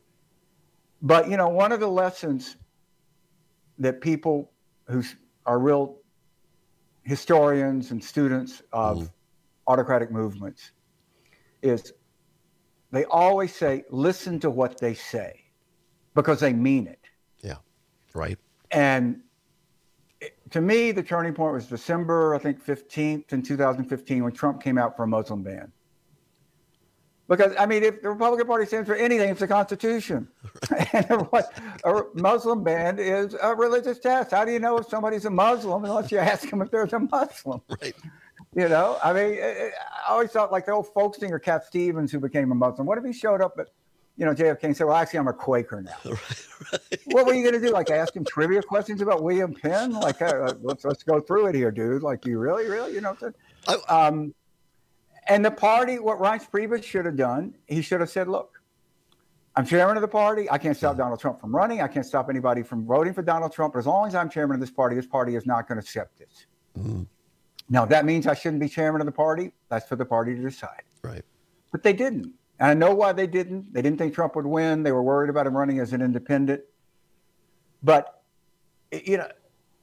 But you know, one of the lessons that people who are real historians and students of mm-hmm. autocratic movements is they always say, listen to what they say, because they mean it. Yeah, right. And it, to me, the turning point was December, I think, fifteenth in two thousand fifteen, when Trump came out for a Muslim ban. Because, I mean, if the Republican Party stands for anything, it's the Constitution. Right. And what a Muslim ban is a religious test. How do you know if somebody's a Muslim unless you ask them if they're a Muslim? Right. You know, I mean, I always thought like the old folk singer Cat Stevens, who became a Muslim. What if he showed up at, you know, J F K and said, well, actually, I'm a Quaker now. Right, right. What were you going to do? Like ask him trivia questions about William Penn? Like, uh, let's, let's go through it here, dude. Like, you really, really, you know what I'm saying? Um, And the party, what Reince Priebus should have done, he should have said, look, I'm chairman of the party. I can't stop Donald Trump from running. I can't stop anybody from voting for Donald Trump. But as long as I'm chairman of this party, this party is not going to accept this. Mm-hmm. Now, if that means I shouldn't be chairman of the party, that's for the party to decide. Right. But they didn't. And I know why they didn't. They didn't think Trump would win. They were worried about him running as an independent. But, you know,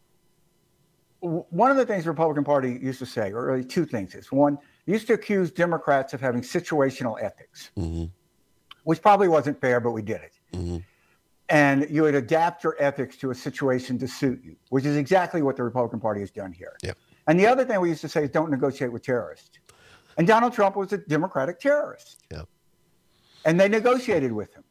one of the things the Republican Party used to say, or really two things is, one, used to accuse Democrats of having situational ethics, mm-hmm. which probably wasn't fair, but we did it. Mm-hmm. And you would adapt your ethics to a situation to suit you, which is exactly what the Republican Party has done here. Yep. And the other thing we used to say is don't negotiate with terrorists. And Donald Trump was a Democratic terrorist. Yep. And they negotiated with him.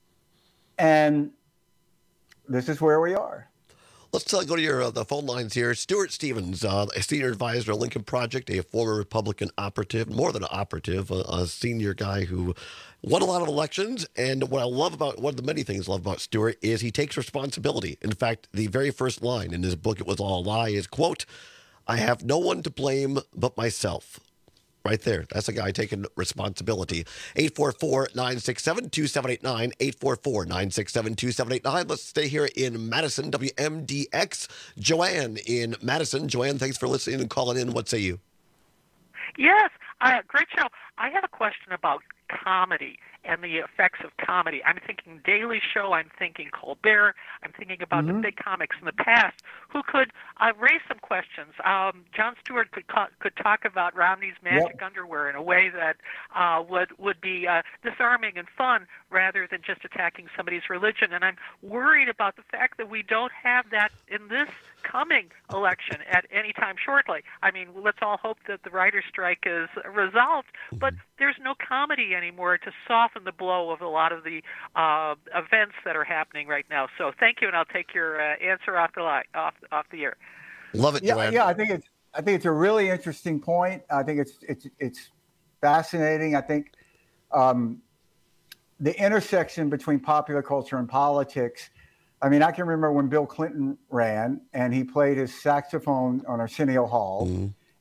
And this is where we are. Let's uh, go to your uh, the phone lines here. Stuart Stevens, uh, a senior advisor at Lincoln Project, a former Republican operative, more than an operative, a, a senior guy who won a lot of elections. And what I love about, one of the many things I love about Stuart is he takes responsibility. In fact, the very first line in his book, It Was All a Lie, is, quote, I have no one to blame but myself. Right there. That's a guy taking responsibility. eight four four, nine six seven, two seven eight nine, eight four four, nine six seven, two seven eight nine. Let's stay here in Madison, W M D X. Joanne in Madison. Joanne, thanks for listening and calling in. What say you? Yes, uh, great show. I have a question about comedy and the effects of comedy. I'm thinking Daily Show, I'm thinking Colbert, I'm thinking about mm-hmm. the big comics in the past who could uh, raise some questions. Um, Jon Stewart could co- could talk about Romney's magic yep. underwear in a way that uh, would, would be uh, disarming and fun rather than just attacking somebody's religion. And I'm worried about the fact that we don't have that in this coming election at any time shortly. I mean, let's all hope that the writer's strike is resolved, but there's no comedy anymore to soften the blow of a lot of the uh, events that are happening right now. So thank you, and I'll take your uh, answer off the line, off off the air. Love it, yeah, Joanne. Yeah, I think it's I think it's a really interesting point. I think it's it's it's fascinating. I think um, the intersection between popular culture and politics. I mean, I can remember when Bill Clinton ran and he played his saxophone on Arsenio Hall. Mm-hmm.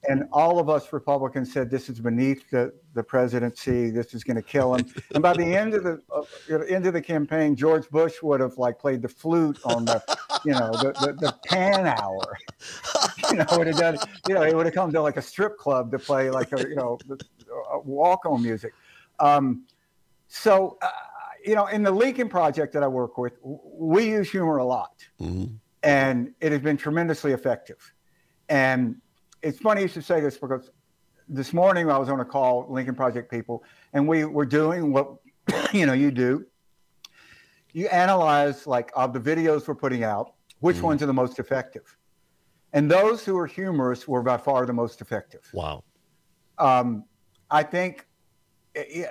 And all of us Republicans said this is beneath the, the presidency. This is going to kill him. And by the end of the uh, end of the campaign, George Bush would have like played the flute on the, you know, the, the, the pan hour. You know, would have done. You know, he would have come to like a strip club to play like a, you know, walk-on music. Um, so, uh, you know, in the Lincoln Project that I work with, we use humor a lot, mm-hmm. and it has been tremendously effective. And it's funny you should say this, because this morning I was on a call, Lincoln Project people, and we were doing what, you know, you do. You analyze, like, of the videos we're putting out, which mm-hmm. ones are the most effective. And those who are humorous were by far the most effective. Wow. Um, I think it,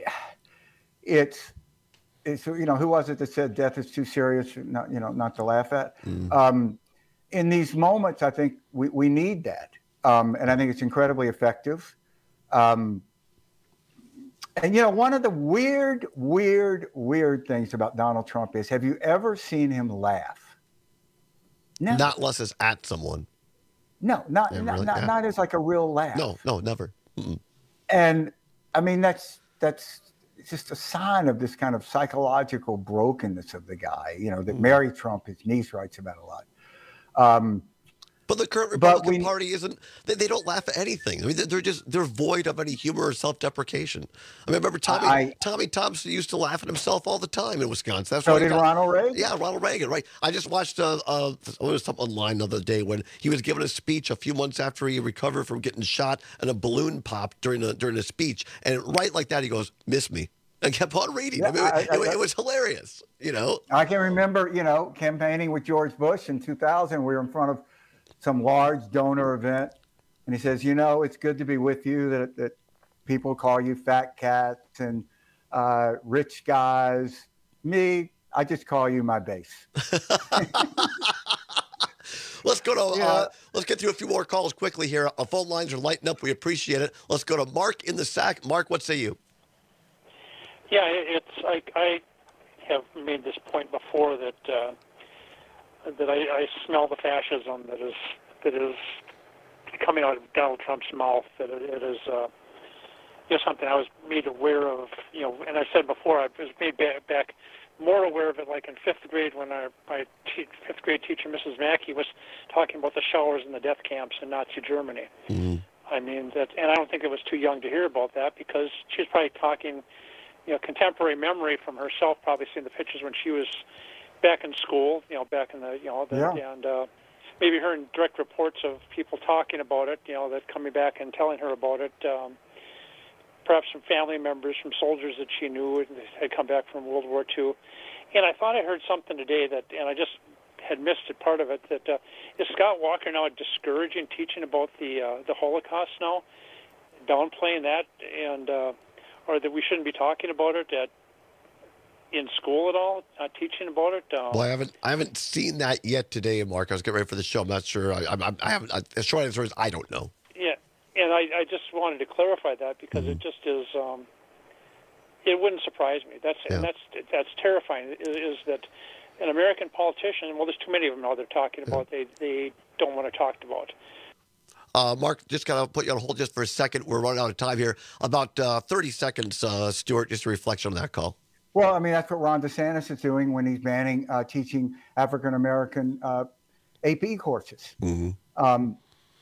it's, it's, you know, who was it that said death is too serious, not, you know, not to laugh at? Mm. Um, in these moments, I think we, we need that. Um, and I think it's incredibly effective. Um, and, you know, one of the weird, weird, weird things about Donald Trump is, have you ever seen him laugh? No. Not unless it's at someone. No, not yeah, not, really, not, yeah. not as like a real laugh. No, no, never. Mm-mm. And, I mean, that's that's just a sign of this kind of psychological brokenness of the guy, you know, that mm. Mary Trump, his niece, writes about a lot. Um, But the current Republican we, Party isn't, they, they don't laugh at anything. I mean, they're just, they're void of any humor or self-deprecation. I mean, I remember Tommy, I, Tommy Thompson used to laugh at himself all the time in Wisconsin. That's so right. did got, Ronald Reagan? Yeah, Ronald Reagan, right. I just watched, uh, uh, it was something online the other day when he was giving a speech a few months after he recovered from getting shot and a balloon popped during a, during a speech. And right like that, he goes, "Miss me." And kept on reading. Yeah, I mean, I, it, I, it was hilarious, you know. I can remember, you know, campaigning with George Bush in two thousand. We were in front of some large donor event, and he says, "You know, it's good to be with you. That that people call you fat cats and uh, rich guys. Me, I just call you my base." Let's go to. Yeah. Uh, let's get through a few more calls quickly here. Our phone lines are lighting up. We appreciate it. Let's go to Mark in the Sac. Mark, what say you? Yeah, it's I, I have made this point before that uh, that I, I smell the fascism that is that is coming out of Donald Trump's mouth. That it, it is uh, you know, something I was made aware of. You know, and I said before, I was made back, back more aware of it, like in fifth grade when our my te- fifth grade teacher, Missus Mackey, was talking about the showers in the death camps in Nazi Germany. Mm-hmm. I mean that, and I don't think it was too young to hear about that, because she was probably talking. You know, contemporary memory from herself, probably seeing the pictures when she was back in school, you know, back in the, you know, the, yeah. and uh, maybe hearing direct reports of people talking about it, you know, that coming back and telling her about it. Um, perhaps some family members, from soldiers that she knew and had come back from World War Two. And I thought I heard something today that, and I just had missed it, part of it, that uh, is Scott Walker now discouraging teaching about the uh, the Holocaust now, downplaying that, and uh, or that we shouldn't be talking about it at in school at all, not teaching about it. Um, well, I haven't I haven't seen that yet today, Mark. I was getting ready for the show. I'm not sure. I, I, I haven't. I, the short answer is I don't know. Yeah, and I, I just wanted to clarify that, because mm-hmm. it just is. Um, it wouldn't surprise me. That's yeah. and that's that's terrifying. Is, is that an American politician? Well, there's too many of them now. They're talking about yeah. they they don't want to talk about. Uh, Mark, just got to put you on hold just for a second. We're running out of time here. About uh, thirty seconds, uh, Stuart, just a reflection on that call. Well, I mean, that's what Ron DeSantis is doing when he's banning uh, teaching African-American uh, A P courses. Mm-hmm. Um,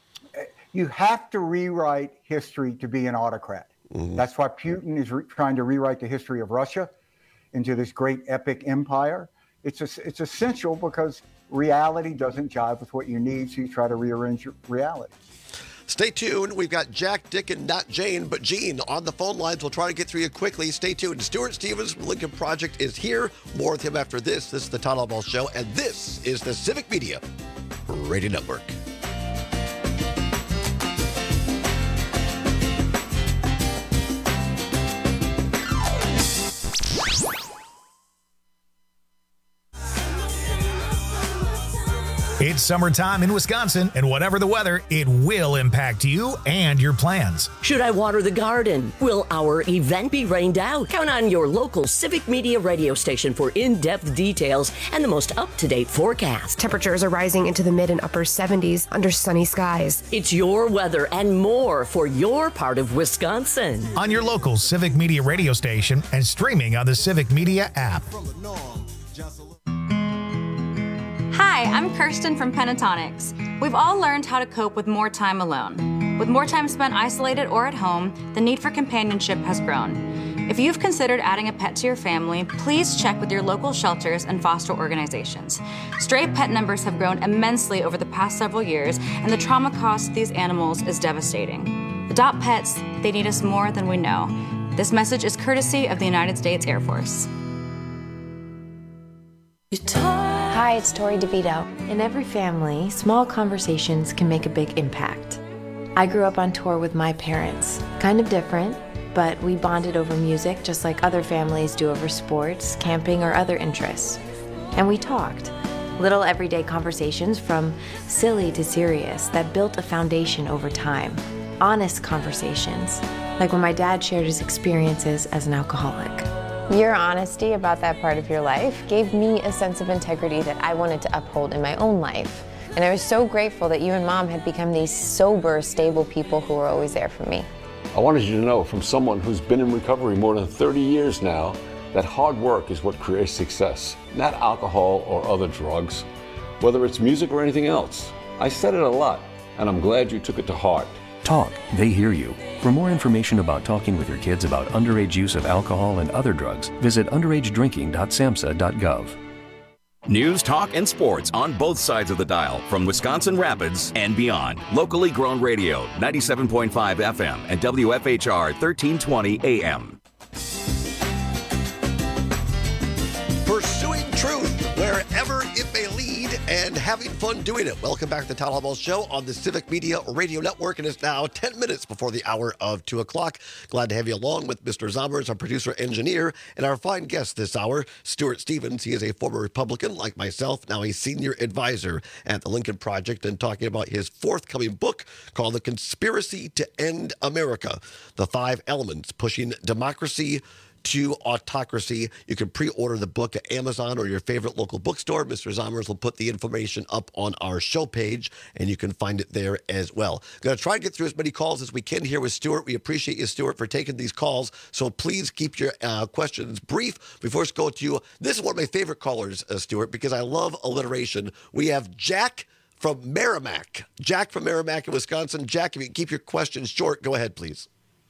you have to rewrite history to be an autocrat. Mm-hmm. That's why Putin is re- trying to rewrite the history of Russia into this great epic empire. It's a, it's essential, because reality doesn't jive with what you need, so you try to rearrange your reality. Stay tuned. We've got Jack, Dick, and not Jane, but Gene on the phone lines. We'll try to get through you quickly. Stay tuned. Stuart Stevens from Lincoln Project is here. More with him after this. This is the Todd Albaugh Show, and this is the Civic Media Radio Network. It's summertime in Wisconsin, and whatever the weather, it will impact you and your plans. Should I water the garden? Will our event be rained out? Count on your local Civic Media radio station for in-depth details and the most up-to-date forecast. Temperatures are rising into the mid and upper seventies under sunny skies. It's your weather and more for your part of Wisconsin. On your local Civic Media radio station and streaming on the Civic Media app. Hi, I'm Kirsten from Pentatonics. We've all learned how to cope with more time alone. With more time spent isolated or at home, the need for companionship has grown. If you've considered adding a pet to your family, please check with your local shelters and foster organizations. Stray pet numbers have grown immensely over the past several years, and the trauma caused to these animals is devastating. Adopt pets, they need us more than we know. This message is courtesy of the United States Air Force. Hi, it's Tori DeVito. In every family, small conversations can make a big impact. I grew up on tour with my parents. Kind of different, but we bonded over music just like other families do over sports, camping, or other interests. And we talked. Little everyday conversations from silly to serious that built a foundation over time. Honest conversations, like when my dad shared his experiences as an alcoholic. Your honesty about that part of your life gave me a sense of integrity that I wanted to uphold in my own life. And I was so grateful that you and Mom had become these sober, stable people who were always there for me. I wanted you to know from someone who's been in recovery more than thirty years now that hard work is what creates success, not alcohol or other drugs, whether it's music or anything else. I said it a lot, and I'm glad you took it to heart. Talk, they hear you. For more information about talking with your kids about underage use of alcohol and other drugs, visit underage drinking dot samhsa dot gov. News, talk, and sports on both sides of the dial from Wisconsin Rapids and beyond. Locally grown radio, ninety-seven point five F M and W F H R thirteen twenty A M. Pursuing truth wherever it may lead and having fun doing it. Welcome back to the Town Hall Ball Show on the Civic Media Radio Network. It is now ten minutes before the hour of two o'clock. Glad to have you along with Mister Zommers, our producer engineer, and our fine guest this hour, Stuart Stevens. He is a former Republican like myself, now a senior advisor at the Lincoln Project, and talking about his forthcoming book called The Conspiracy to End America, The Five Elements Pushing Democracy to Autocracy. You can pre-order the book at Amazon or your favorite local bookstore. Mister Zommers will put the information up on our show page, and you can find it there as well. I'm going to try to get through as many calls as we can here with Stuart. We appreciate you, Stuart, for taking these calls, so please keep your uh, questions brief. Before we go to you, this is one of my favorite callers, uh, Stuart, because I love alliteration. We have Jack from Merrimack. Jack from Merrimack in Wisconsin. Jack, if you keep your questions short, go ahead, please.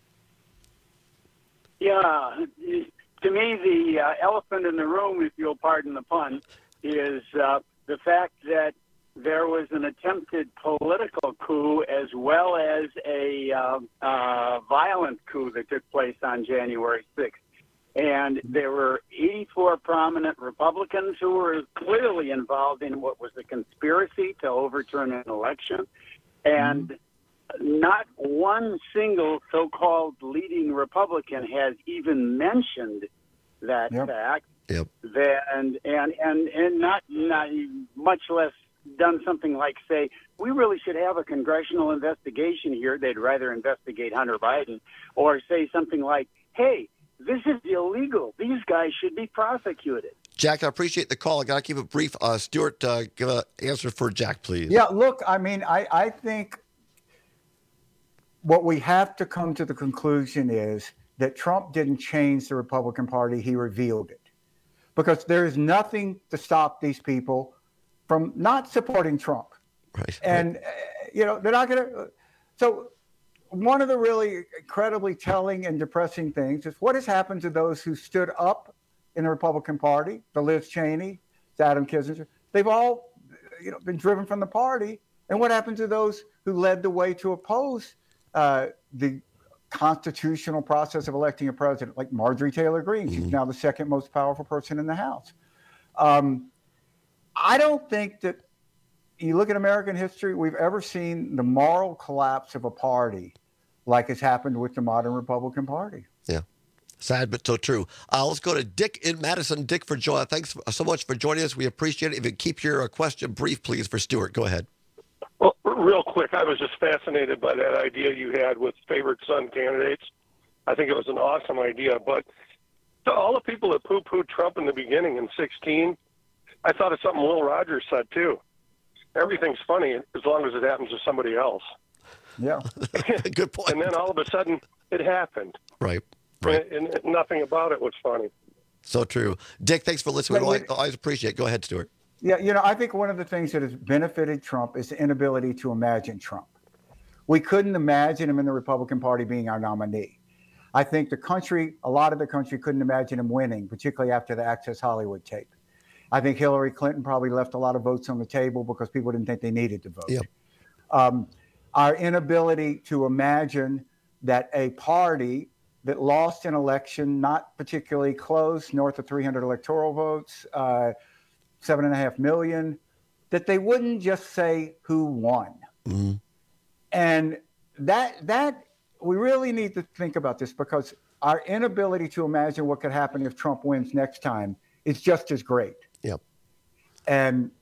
Yeah, to me, the uh, elephant in the room, if you'll pardon the pun, is uh, the fact that there was an attempted political coup as well as a uh, uh, violent coup that took place on January sixth. And there were eighty-four prominent Republicans who were clearly involved in what was a conspiracy to overturn an election. And not one single so-called leading Republican has even mentioned that yep. fact. Yep. That, and, and, and, and not, not much less done something like say, we really should have a congressional investigation here. They'd rather investigate Hunter Biden, or say something like, hey, this is illegal. These guys should be prosecuted. Jack, I appreciate the call. I got to keep it brief. Uh, Stuart, uh, give an answer for Jack, please. Yeah, look, I mean, I, I think what we have to come to the conclusion is that Trump didn't change the Republican Party. He revealed it. Because there is nothing to stop these people from not supporting Trump. Right. And, right. Uh, you know, they're not going to. So one of the really incredibly telling and depressing things is what has happened to those who stood up in the Republican Party, the Liz Cheney, the Adam Kinzinger. They've all, you know, been driven from the party. And what happened to those who led the way to oppose uh, the constitutional process of electing a president, like Marjorie Taylor Greene? Mm-hmm. She's now the second most powerful person in the House. Um, I don't think that you look at American history, we've ever seen the moral collapse of a party like has happened with the modern Republican Party. Yeah. Sad, but so true. Uh, let's go to Dick in Madison. Dick, for jo- thanks so much for joining us. We appreciate it. If you keep your uh, question brief, please, for Stuart. Go ahead. Well, real quick, I was just fascinated by that idea you had with favorite son candidates. I think it was an awesome idea. But to all the people that poo-pooed Trump in the beginning in sixteen, I thought of something Will Rogers said, too. Everything's funny as long as it happens to somebody else. Yeah. Good point. And then all of a sudden, it happened. Right. Right. And, and nothing about it was funny. So true. Dick, thanks for listening. Yeah, I always appreciate it. Go ahead, Stuart. Yeah, you know, I think one of the things that has benefited Trump is the inability to imagine Trump. We couldn't imagine him in the Republican Party being our nominee. I think the country, a lot of the country couldn't imagine him winning, particularly after the Access Hollywood tape. I think Hillary Clinton probably left a lot of votes on the table because people didn't think they needed to vote. Yep. Um, our inability to imagine that a party that lost an election not particularly close, north of three hundred electoral votes, uh, seven and a half million, that they wouldn't just say who won. Mm-hmm. And that that we really need to think about this, because our inability to imagine what could happen if Trump wins next time is just as great. Yep. And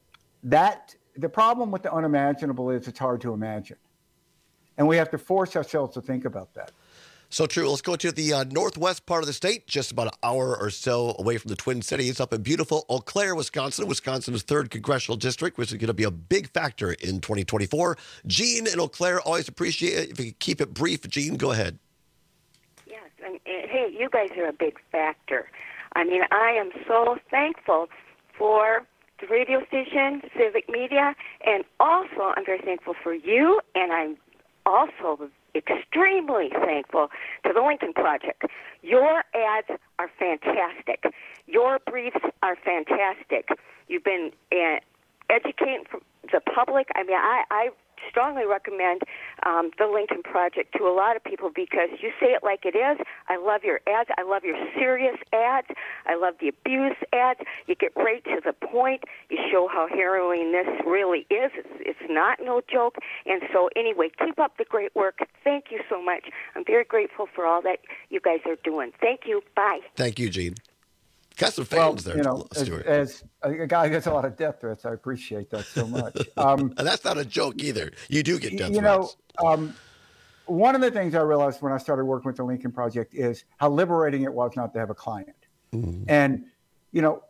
that the problem with the unimaginable is it's hard to imagine. And we have to force ourselves to think about that. So true. Let's go to the uh, northwest part of the state, just about an hour or so away from the Twin Cities, up in beautiful Eau Claire, Wisconsin, Wisconsin's third congressional district, which is going to be a big factor in twenty twenty-four. Gene in Eau Claire, always appreciate it. If you could keep it brief, Gene, go ahead. Yes, and, and hey, you guys are a big factor. I mean, I am so thankful for the radio station, Civic Media, and also I'm very thankful for you, and I'm also extremely thankful to the Lincoln Project. Your ads are fantastic. Your briefs are fantastic. You've been uh, educating the public. I mean, I, I strongly recommend um, the Lincoln Project to a lot of people because you say it like it is. I love your ads. I love your serious ads. I love the abuse ads. You get right to the point. You show how harrowing this really is. It's, it's not no joke. And so anyway, keep up the great work. Thank you so much. I'm very grateful for all that you guys are doing. Thank you. Bye. Thank you, Gene. Got some Well, fans there, you know, as, Stuart. as a guy who gets a lot of death threats, I appreciate that so much. Um, and that's not a joke either. You do get death you threats. know, um, one of the things I realized when I started working with the Lincoln Project is how liberating it was not to have a client. Mm-hmm. And, you know,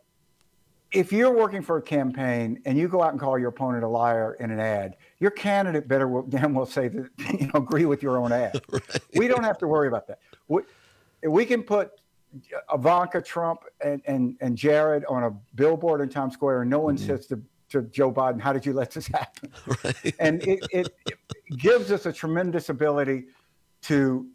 if you're working for a campaign and you go out and call your opponent a liar in an ad, your candidate better will, damn well say that, you know, agree with your own ad. Right. We don't have to worry about that. We, we can put Ivanka Trump and, and, and Jared on a billboard in Times Square, and no one mm-hmm. says to, to Joe Biden, how did you let this happen? Right. And it, it, it gives us a tremendous ability to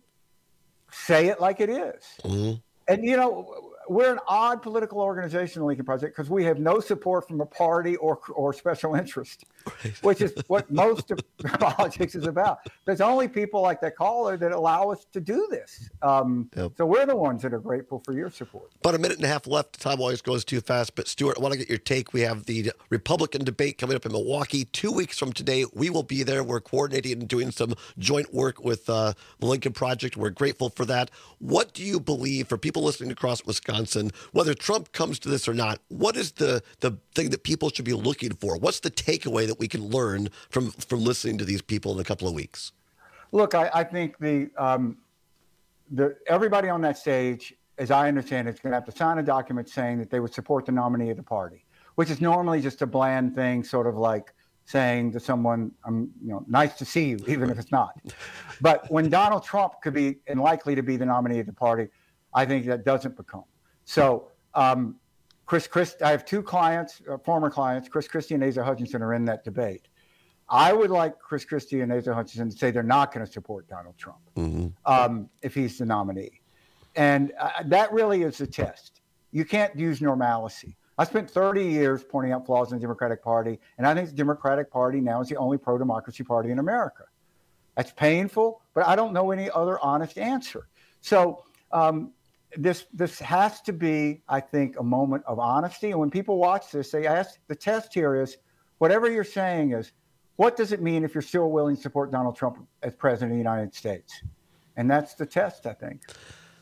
say it like it is. Mm-hmm. And, you know, we're an odd political organization, the Lincoln Project, because we have no support from a party or or special interest, right. which is what most of politics is about. There's only people like that caller that allow us to do this. Um, yep. So we're the ones that are grateful for your support. About a minute and a half left. Time always goes too fast. But, Stuart, I want to get your take. We have the Republican debate coming up in Milwaukee. Two weeks from today, we will be there. We're coordinating and doing some joint work with uh, the Lincoln Project. We're grateful for that. What do you believe, for people listening across Wisconsin, whether Trump comes to this or not, what is the, the thing that people should be looking for? What's the takeaway that we can learn from, from listening to these people in a couple of weeks? Look, I, I think the um, the everybody on that stage, as I understand it, is going to have to sign a document saying that they would support the nominee of the party, which is normally just a bland thing, sort of like saying to someone, "I'm, you know, nice to see you," even if it's not. But when Donald Trump could be and likely to be the nominee of the party, I think that doesn't become. So, um, Chris Christie, I have two clients, uh, former clients, Chris Christie and Asa Hutchinson, are in that debate. I would like Chris Christie and Asa Hutchinson to say they're not going to support Donald Trump mm-hmm. um, if he's the nominee. And uh, that really is the test. You can't use normalcy. I spent thirty years pointing out flaws in the Democratic Party, and I think the Democratic Party now is the only pro-democracy party in America. That's painful, but I don't know any other honest answer. So um, this this has to be, I think, a moment of honesty. And when people watch this, they ask, the test here is, whatever you're saying is, what does it mean if you're still willing to support Donald Trump as president of the United States? And that's the test, I think.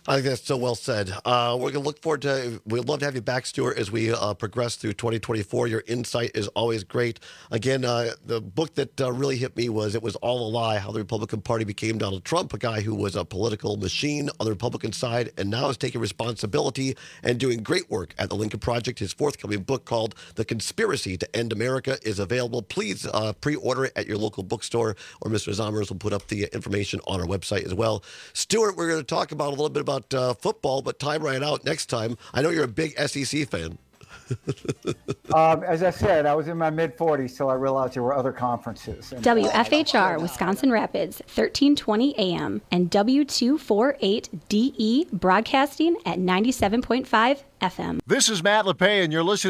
I think that's so well said. Uh, we're going to look forward to, we'd love to have you back, Stuart, as we uh, progress through twenty twenty-four. Your insight is always great. Again, uh, the book that uh, really hit me was It Was All a Lie, How the Republican Party Became Donald Trump, a guy who was a political machine on the Republican side and now is taking responsibility and doing great work at the Lincoln Project. His forthcoming book called The Conspiracy to End America is available. Please uh, pre-order it at your local bookstore, or Mister Zomers will put up the information on our website as well. Stuart, we're going to talk about a little bit about Uh, football, but time ran out next time. I know you're a big S E C fan. um, as I said, I was in my mid forties, so I realized there were other conferences. And, W F H R, Wisconsin Rapids, thirteen twenty A M, and W two forty-eight D E, broadcasting at ninety-seven point five F M. This is Matt LePay, and you're listening